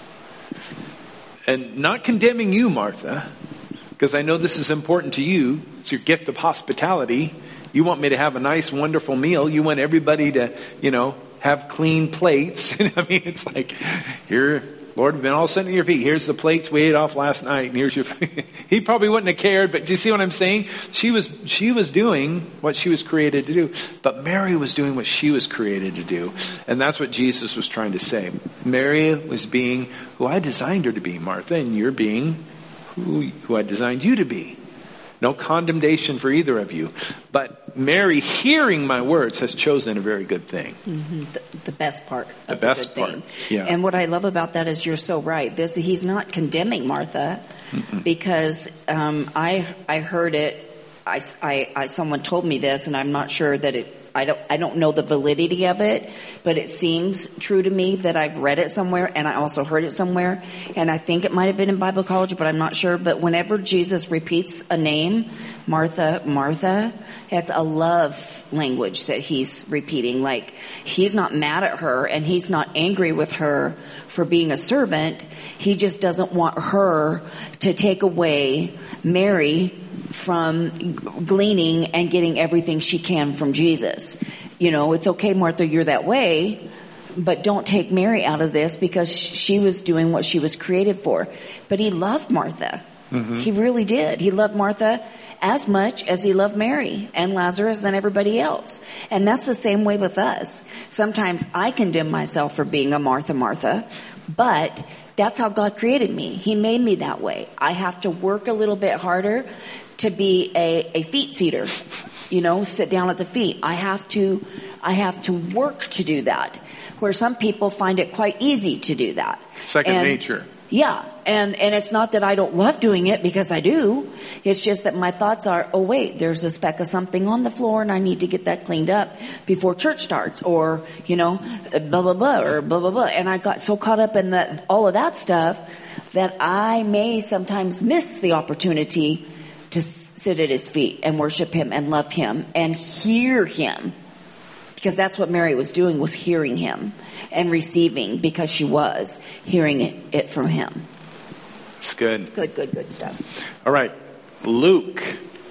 And not condemning you, Martha, because I know this is important to you. It's your gift of hospitality. You want me to have a nice, wonderful meal. You want everybody to, you know, have clean plates. I mean, it's like, here, Lord, we've been all sitting at your feet. Here's the plates we ate off last night. And here's your, he probably wouldn't have cared. But do you see what I'm saying? She was, she was doing what she was created to do. But Mary was doing what she was created to do. And that's what Jesus was trying to say. Mary was being who I designed her to be, Martha. And you're being who, who I designed you to be. No condemnation for either of you. But Mary, hearing my words, has chosen a very good thing. Mm-hmm. The, the best part. The of best the good part. Thing. Yeah. And what I love about that is you're so right. This he's not condemning Martha, Mm-mm. because um, I I heard it. I, I, I someone told me this, and I'm not sure that it. I don't I don't know the validity of it, but it seems true to me that I've read it somewhere and I also heard it somewhere, and I think it might have been in Bible college, but I'm not sure. But whenever Jesus repeats a name, Martha, Martha, it's a love language that he's repeating. Like, he's not mad at her and he's not angry with her for being a servant. He just doesn't want her to take away Mary from gleaning and getting everything she can from Jesus. You know, it's okay, Martha, you're that way, but don't take Mary out of this because she was doing what she was created for. But he loved Martha. Mm-hmm. He really did. He loved Martha as much as he loved Mary and Lazarus and everybody else. And that's the same way with us. Sometimes I condemn myself for being a Martha, Martha, but that's how God created me. He made me that way. I have to work a little bit harder to be a, a feet seater, you know, sit down at the feet. I have to, I have to work to do that, where some people find it quite easy to do that. Second and, nature. Yeah. And, and it's not that I don't love doing it, because I do. It's just that my thoughts are, oh wait, there's a speck of something on the floor and I need to get that cleaned up before church starts, or, you know, blah, blah, blah, or blah, blah, blah. And I got so caught up in that, all of that stuff, that I may sometimes miss the opportunity to sit at his feet and worship him and love him and hear him. Because that's what Mary was doing, was hearing him and receiving, because she was hearing it, it from him. It's good. Good, good, good stuff. All right. Luke.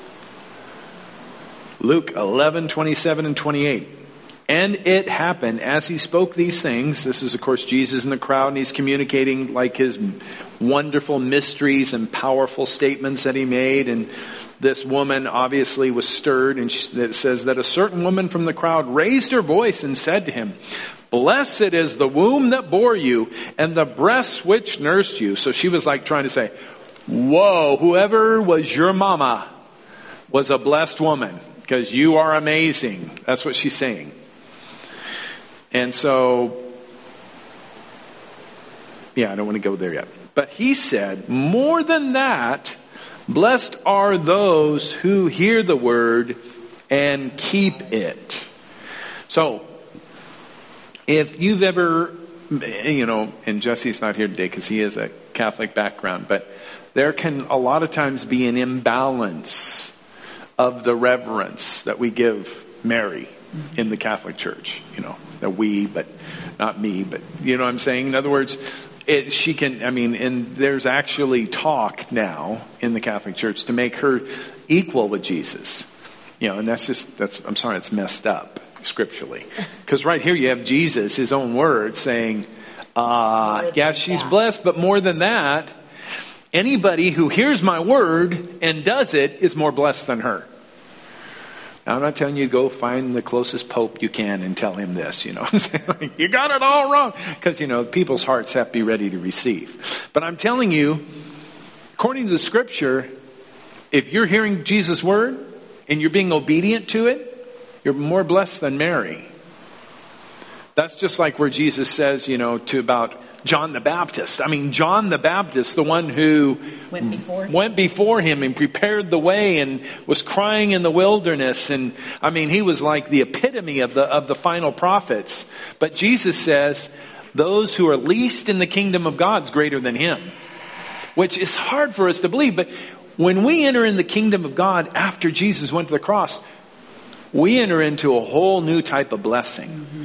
Luke eleven, twenty-seven and twenty-eight. And it happened as he spoke these things. This is, of course, Jesus in the crowd, and he's communicating like his wonderful mysteries and powerful statements that he made. And this woman obviously was stirred, and it says that a certain woman from the crowd raised her voice and said to him, "Blessed is the womb that bore you and the breasts which nursed you." So she was like trying to say, whoa, whoever was your mama was a blessed woman, because you are amazing. That's what she's saying. And so, yeah, I don't want to go there yet. But he said, more than that, blessed are those who hear the word and keep it. So, if you've ever, you know, and Jesse's not here today because he has a Catholic background, but there can a lot of times be an imbalance of the reverence that we give Mary in the Catholic Church. You know, the we, but not me, but you know what I'm saying? In other words, it, she can, I mean, and there's actually talk now in the Catholic Church to make her equal with Jesus. You know, and that's just, that's, I'm sorry, it's messed up scripturally. Because right here you have Jesus, his own words, saying, uh, yeah, she's blessed, but more than that, anybody who hears my word and does it is more blessed than her. Now, I'm not telling you to go find the closest pope you can and tell him this, you know. You got it all wrong. Because, you know, people's hearts have to be ready to receive. But I'm telling you, according to the scripture, if you're hearing Jesus' word and you're being obedient to it, you're more blessed than Mary. That's just like where Jesus says, you know, to about John the Baptist. I mean, John the Baptist, the one who Went before him. went before him and prepared the way and was crying in the wilderness. And I mean, he was like the epitome of the of the final prophets. But Jesus says, those who are least in the kingdom of God is greater than him. Which is hard for us to believe. But when we enter in the kingdom of God after Jesus went to the cross, we enter into a whole new type of blessing. Mm-hmm.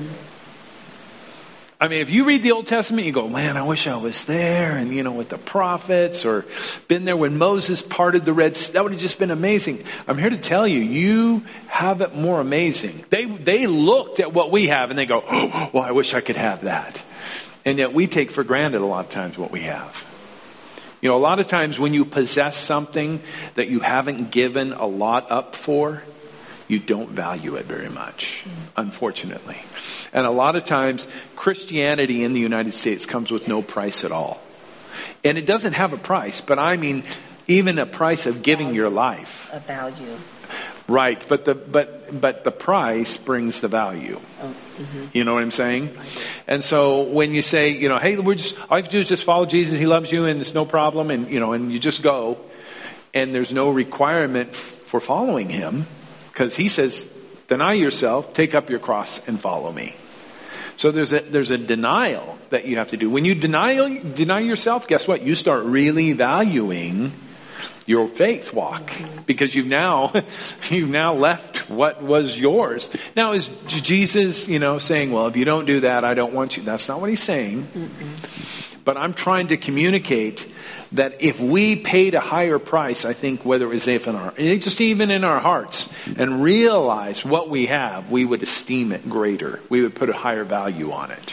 I mean, if you read the Old Testament, you go, man, I wish I was there. And, you know, with the prophets, or been there when Moses parted the Red Sea. That would have just been amazing. I'm here to tell you, you have it more amazing. They they looked at what we have and they go, oh, well, I wish I could have that. And yet we take for granted a lot of times what we have. You know, a lot of times when you possess something that you haven't given a lot up for, you don't value it very much, unfortunately. And a lot of times, Christianity in the United States comes with no price at all. And it doesn't have a price, but I mean, even a price of giving your life. A value. Right, but the but but the price brings the value. Oh, mm-hmm. You know what I'm saying? And so when you say, you know, hey, we're just all you have to do is just follow Jesus. He loves you, and it's no problem. And you know, and you just go, and there's no requirement for following him. Because he says, deny yourself, take up your cross, and follow me. So there's a there's a denial that you have to do. When you deny deny yourself, guess what? You start really valuing your faith walk, because you've now you've now left what was yours. Now, is Jesus, you know, saying, well, if you don't do that, I don't want you? That's not what he's saying. Mm-mm. But I'm trying to communicate that if we paid a higher price, I think whether it was if in our, just even in our hearts, and realize what we have, we would esteem it greater. We would put a higher value on it.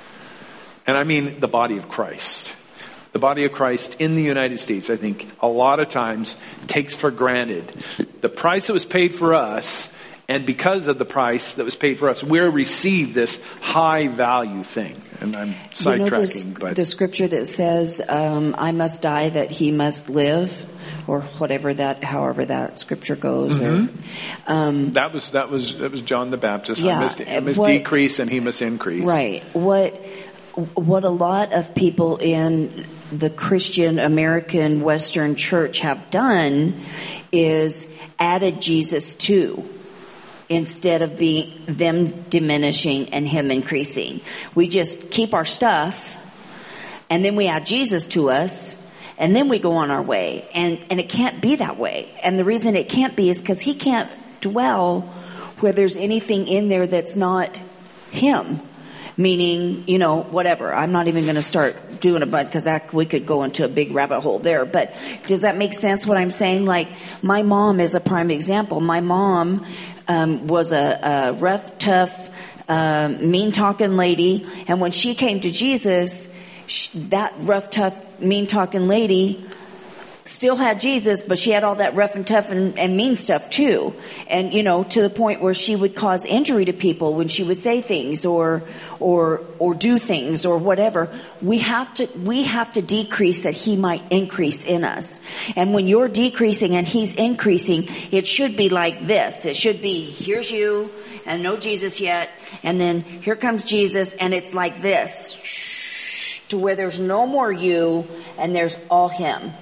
And I mean the body of Christ. The body of Christ in the United States, I think, a lot of times takes for granted the price that was paid for us. And because of the price that was paid for us, we're received this high value thing. And I'm sidetracking. You know the, but the scripture that says, um, I must die that he must live, or whatever that, however that scripture goes. Mm-hmm. Or, um, that was that was that was John the Baptist. Yeah, I must, I must what, decrease and he must increase. Right. What what a lot of people in the Christian American Western church have done is added Jesus to, instead of being them diminishing and him increasing. We just keep our stuff, and then we add Jesus to us, and then we go on our way. And, and it can't be that way. And the reason it can't be is because he can't dwell where there's anything in there that's not him. Meaning, you know, whatever. I'm not even going to start doing a bunch, because that we could go into a big rabbit hole there. But does that make sense what I'm saying? Like, my mom is a prime example. My mom um, was a, a rough, tough, uh, mean-talking lady. And when she came to Jesus, she, that rough, tough, mean-talking lady still had Jesus, but she had all that rough and tough and, and mean stuff too. And, you know, to the point where she would cause injury to people when she would say things, or, or or do things or whatever. We have to, we have to decrease that he might increase in us. And when you're decreasing and he's increasing, it should be like this. It should be, here's you and no Jesus yet. And then here comes Jesus, and it's like this, shh, to where there's no more you and there's all him.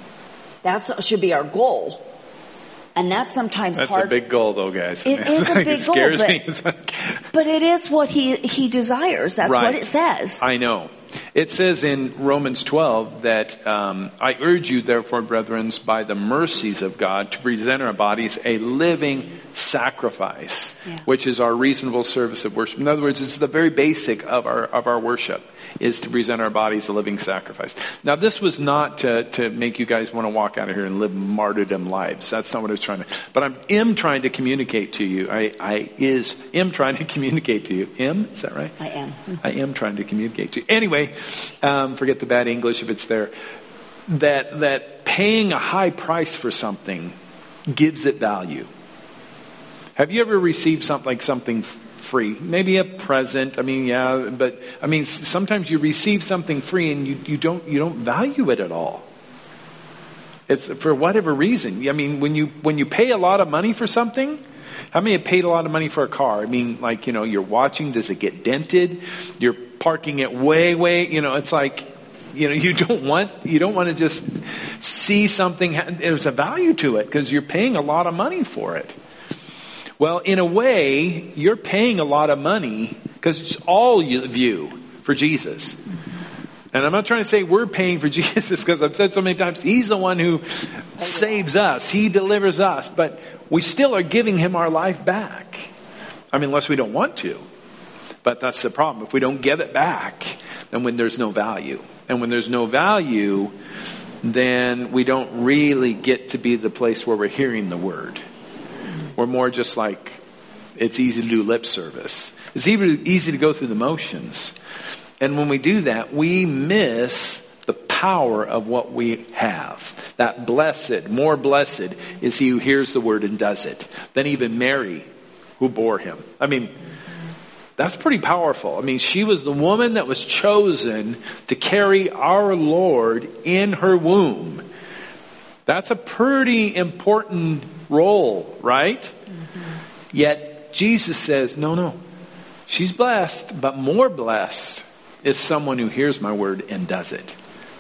That should be our goal. And that's sometimes That's hard. a big goal, though, guys. It is a Like, big it scares goal, me. but, It's like- but it is what he, he desires. That's Right. what it says. I know. It says in Romans twelve that um, I urge you, therefore, brethren, by the mercies of God, to present our bodies a living sacrifice, Yeah. which is our reasonable service of worship. In other words, it's the very basic of our of our worship, is to present our bodies a living sacrifice. Now, this was not to, to make you guys want to walk out of here and live martyrdom lives. That's not what I was trying to. But I am trying to communicate to you. I, I is am trying to communicate to you. Am, is that right? I am. I am trying to communicate to you. Anyway, um, forget the bad English if it's there. That that paying a high price for something gives it value. Have you ever received something like something free? Maybe a present. I mean, yeah, but I mean, sometimes you receive something free and you, you don't you don't value it at all. It's for whatever reason. I mean, when you when you pay a lot of money for something. How many have paid a lot of money for a car? I mean, like, you know, you're watching, does it get dented? You're parking it way, way, you know, it's like, you know, you don't want, you don't want to just see something, there's a value to it because you're paying a lot of money for it. Well, in a way, you're paying a lot of money because it's all of you for Jesus. And I'm not trying to say we're paying for Jesus because I've said so many times, he's the one who saves us. He delivers us. But we still are giving him our life back. I mean, unless we don't want to. But that's the problem. If we don't give it back, then when there's no value. And when there's no value, then we don't really get to be the place where we're hearing the word. We're more just like, it's easy to do lip service. It's easy, easy to go through the motions. And when we do that, we miss the power of what we have. That blessed, more blessed is he who hears the word and does it than even Mary who bore him. I mean, that's pretty powerful. I mean, she was the woman that was chosen to carry our Lord in her womb. That's a pretty important role, right? Mm-hmm. Yet Jesus says, no, no, she's blessed, but more blessed is someone who hears my word and does it.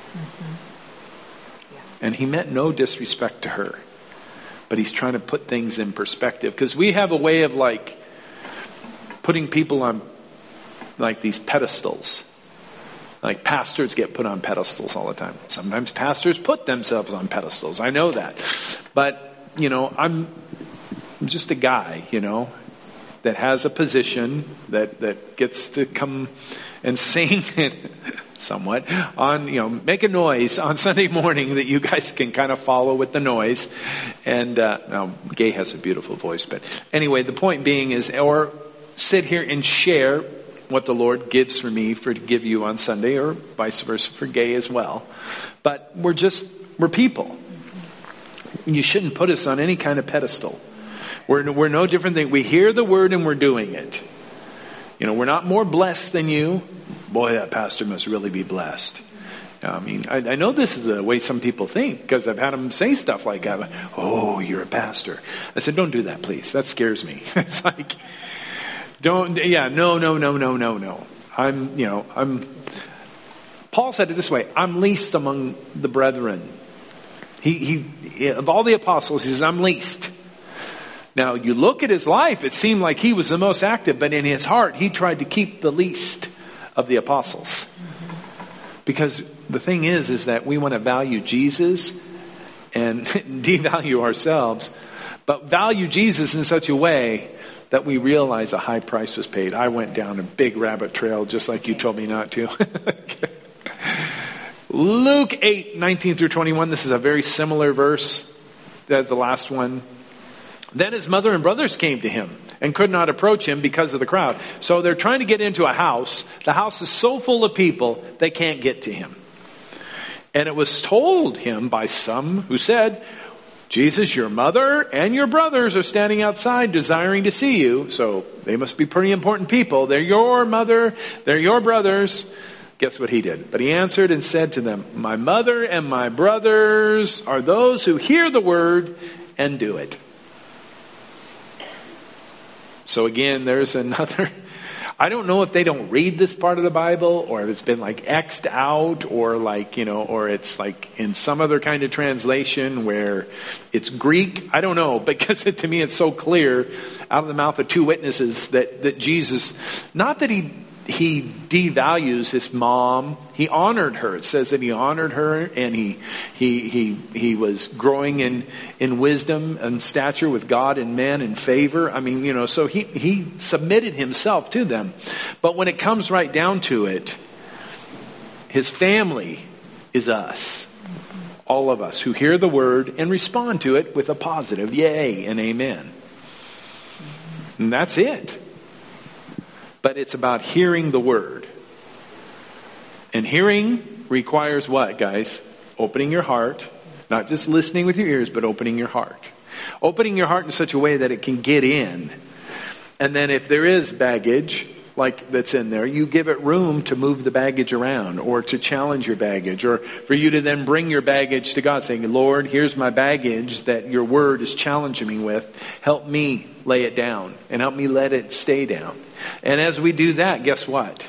Mm-hmm. Yeah. And he meant no disrespect to her. But he's trying to put things in perspective. Because we have a way of like putting people on like these pedestals. Like pastors get put on pedestals all the time. Sometimes pastors put themselves on pedestals. I know that. But, you know, I'm just a guy, you know, that has a position that, that gets to come and sing somewhat on, you know, make a noise on Sunday morning that you guys can kind of follow with the noise. And uh, now Gay has a beautiful voice, but anyway, the point being is, or sit here and share what the Lord gives for me for to give you on Sunday, or vice versa for Gay as well. But we're just, we're people. You shouldn't put us on any kind of pedestal. We're, we're no different than, we hear the word and we're doing it. You know, we're not more blessed than you. Boy, that pastor must really be blessed. I mean, I, I know this is the way some people think, because I've had them say stuff like, oh, you're a pastor. I said, don't do that, please. That scares me. It's like, don't, yeah, no, no, no, no, no, no. I'm, you know, I'm, Paul said it this way, I'm least among the brethren. He, he, of all the apostles, he says, I'm least. Now, you look at his life, it seemed like he was the most active, but in his heart, he tried to keep the least of the apostles. Because the thing is, is that we want to value Jesus and devalue ourselves, but value Jesus in such a way that we realize a high price was paid. I went down a big rabbit trail, just like you told me not to. Luke eight, nineteen through twenty-one. This is a very similar verse as the last one. Then his mother and brothers came to him and could not approach him because of the crowd. So they're trying to get into a house. The house is so full of people, they can't get to him. And it was told him by some who said, Jesus, your mother and your brothers are standing outside desiring to see you. So they must be pretty important people. They're your mother, they're your brothers. Guess what he did? But he answered and said to them, my mother and my brothers are those who hear the word and do it. So again, there's another... I don't know if they don't read this part of the Bible, or if it's been like X'd out, or like, you know, or it's like in some other kind of translation where it's Greek. I don't know, because it, to me it's so clear out of the mouth of two witnesses that, that Jesus, not that he he devalues his mom, he honored her. It says that he honored her, and he he he he was growing in in wisdom and stature with God and men and favor. I mean, you know, so he he submitted himself to them. But when it comes right down to it, his family is us. All of us who hear the word and respond to it with a positive yay and amen. And that's it. But it's about hearing the word. And hearing requires what, guys? Opening your heart. Not just listening with your ears, but opening your heart. Opening your heart in such a way that it can get in. And then if there is baggage, like that's in there, you give it room to move the baggage around, or to challenge your baggage, or for you to then bring your baggage to God, saying, Lord, here's my baggage that your word is challenging me with. Help me lay it down, and help me let it stay down. And as we do that, guess what?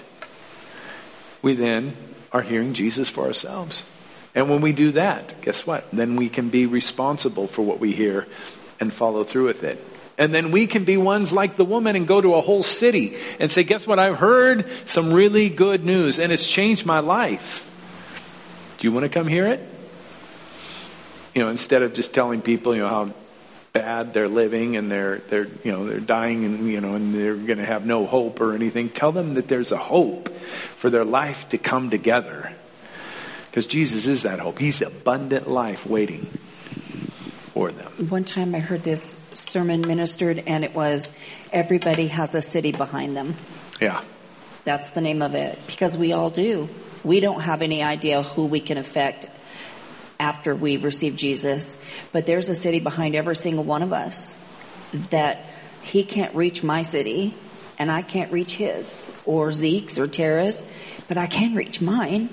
We then are hearing Jesus for ourselves. And when we do that, guess what? Then we can be responsible for what we hear and follow through with it. And then we can be ones like the woman and go to a whole city and say, guess what? I've heard some really good news and it's changed my life. Do you want to come hear it? You know, instead of just telling people, you know, how bad they're living and they're they're you know they're dying and you know and they're going to have no hope or anything. Tell them that there's a hope for their life to come together, because Jesus is that hope. He's abundant life waiting for them. One time I heard this sermon ministered, and it was, everybody has a city behind them. Yeah, that's the name of it, because we all do. We don't have any idea who we can affect after we receive Jesus, but there's a city behind every single one of us that he can't reach my city and I can't reach his, or Zeke's or Tara's, but I can reach mine.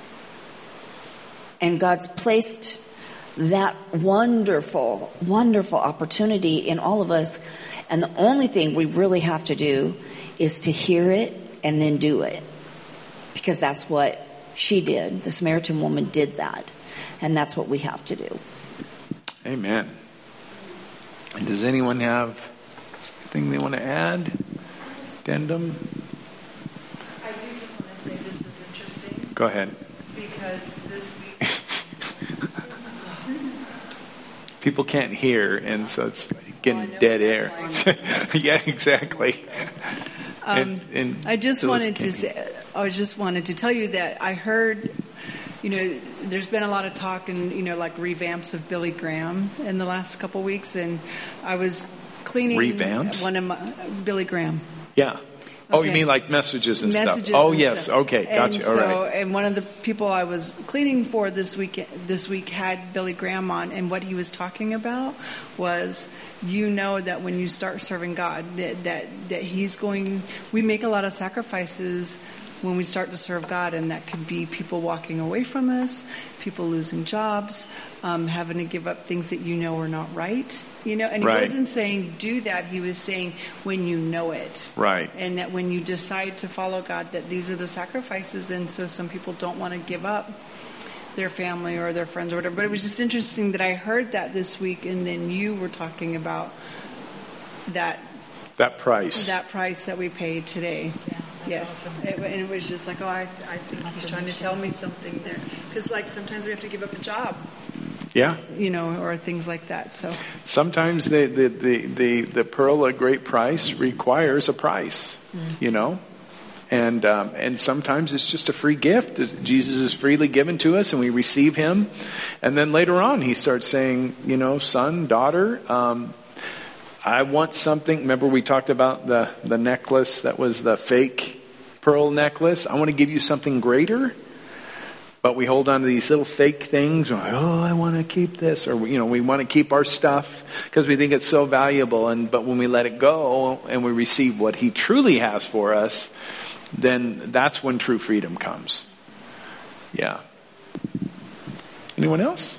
And God's placed that wonderful, wonderful opportunity in all of us. And the only thing we really have to do is to hear it and then do it, because that's what she did. The Samaritan woman did that. And that's what we have to do. Amen. And does anyone have anything they want to add? Addendum? I do just want to say this is interesting. Go ahead. Because this week... People can't hear, and so it's like getting Well, dead air. Yeah, exactly. Um, and, and I just Phyllis wanted to can't say, I just wanted to tell you that I heard, you know, there's been a lot of talk and, you know, like revamps of Billy Graham in the last couple weeks, and I was cleaning Revamps? one of my Billy Graham. Yeah. Oh, you Okay. mean like messages and Messages stuff? Oh, and yes. stuff. Okay, gotcha. And All so, right. and one of the people I was cleaning for this week, this week had Billy Graham on, and what he was talking about was, you know, that when you start serving God, that that, that He's going. We make a lot of sacrifices when we start to serve God, and that could be people walking away from us, people losing jobs, um, having to give up things that you know are not right. You know, and he Right. wasn't saying do that. He was saying when you know it. Right. And that when you decide to follow God, that these are the sacrifices. And so some people don't want to give up their family or their friends or whatever. But it was just interesting that I heard that this week, and then you were talking about that That price. that price that we paid today. Yes. It, and it was just like, oh, I, I think he's trying to tell me something there. Because, like, sometimes we have to give up a job, Yeah. you know, or things like that. So, Sometimes the, the, the, the, the pearl of great price requires a price, Mm-hmm. you know? And um, and sometimes it's just a free gift. Jesus is freely given to us and we receive him. And then later on he starts saying, you know, son, daughter, um, I want something. Remember we talked about the, the necklace that was the fake pearl necklace? I want to give you something greater. But we hold on to these little fake things. We're like, oh, I want to keep this. Or, you know, we want to keep our stuff because we think it's so valuable. And but when we let it go and we receive what he truly has for us, then that's when true freedom comes. Yeah. Anyone else?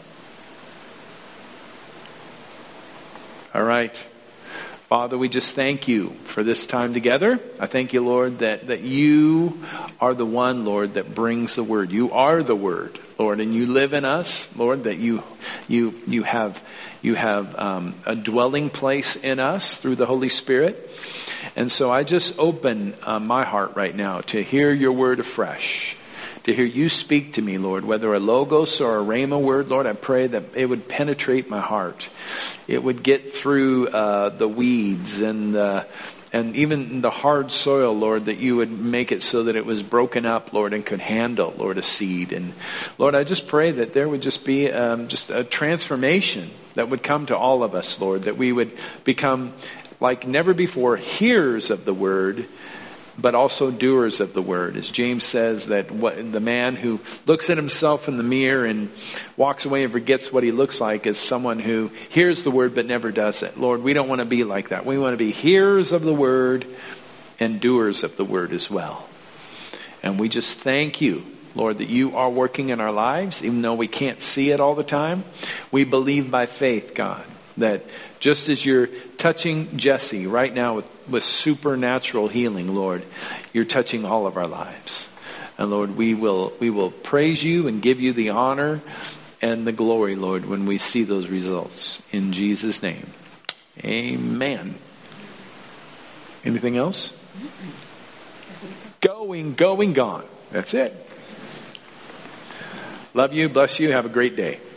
All right. Father, we just thank you for this time together. I thank you, Lord, that, that you are the one, Lord, that brings the word. You are the word, Lord, and you live in us, Lord, that you you you have you have um, a dwelling place in us through the Holy Spirit. And so I just open uh, my heart right now to hear your word afresh, to hear you speak to me, Lord, whether a logos or a rhema word, Lord, I pray that it would penetrate my heart. It would get through uh, the weeds and the, and even the hard soil, Lord, that you would make it so that it was broken up, Lord, and could handle, Lord, a seed. And Lord, I just pray that there would just be um, just a transformation that would come to all of us, Lord, that we would become like never before hearers of the word, but also doers of the word. As James says, that what, the man who looks at himself in the mirror and walks away and forgets what he looks like is someone who hears the word but never does it. Lord, we don't want to be like that. We want to be hearers of the word and doers of the word as well. And we just thank you, Lord, that you are working in our lives, even though we can't see it all the time. We believe by faith, God, that just as you're touching Jesse right now with, with supernatural healing, Lord, you're touching all of our lives. And Lord, we will we will praise you and give you the honor and the glory, Lord, when we see those results. In Jesus' name, amen. Anything else? Going, going, gone. That's it. Love you, bless you, have a great day.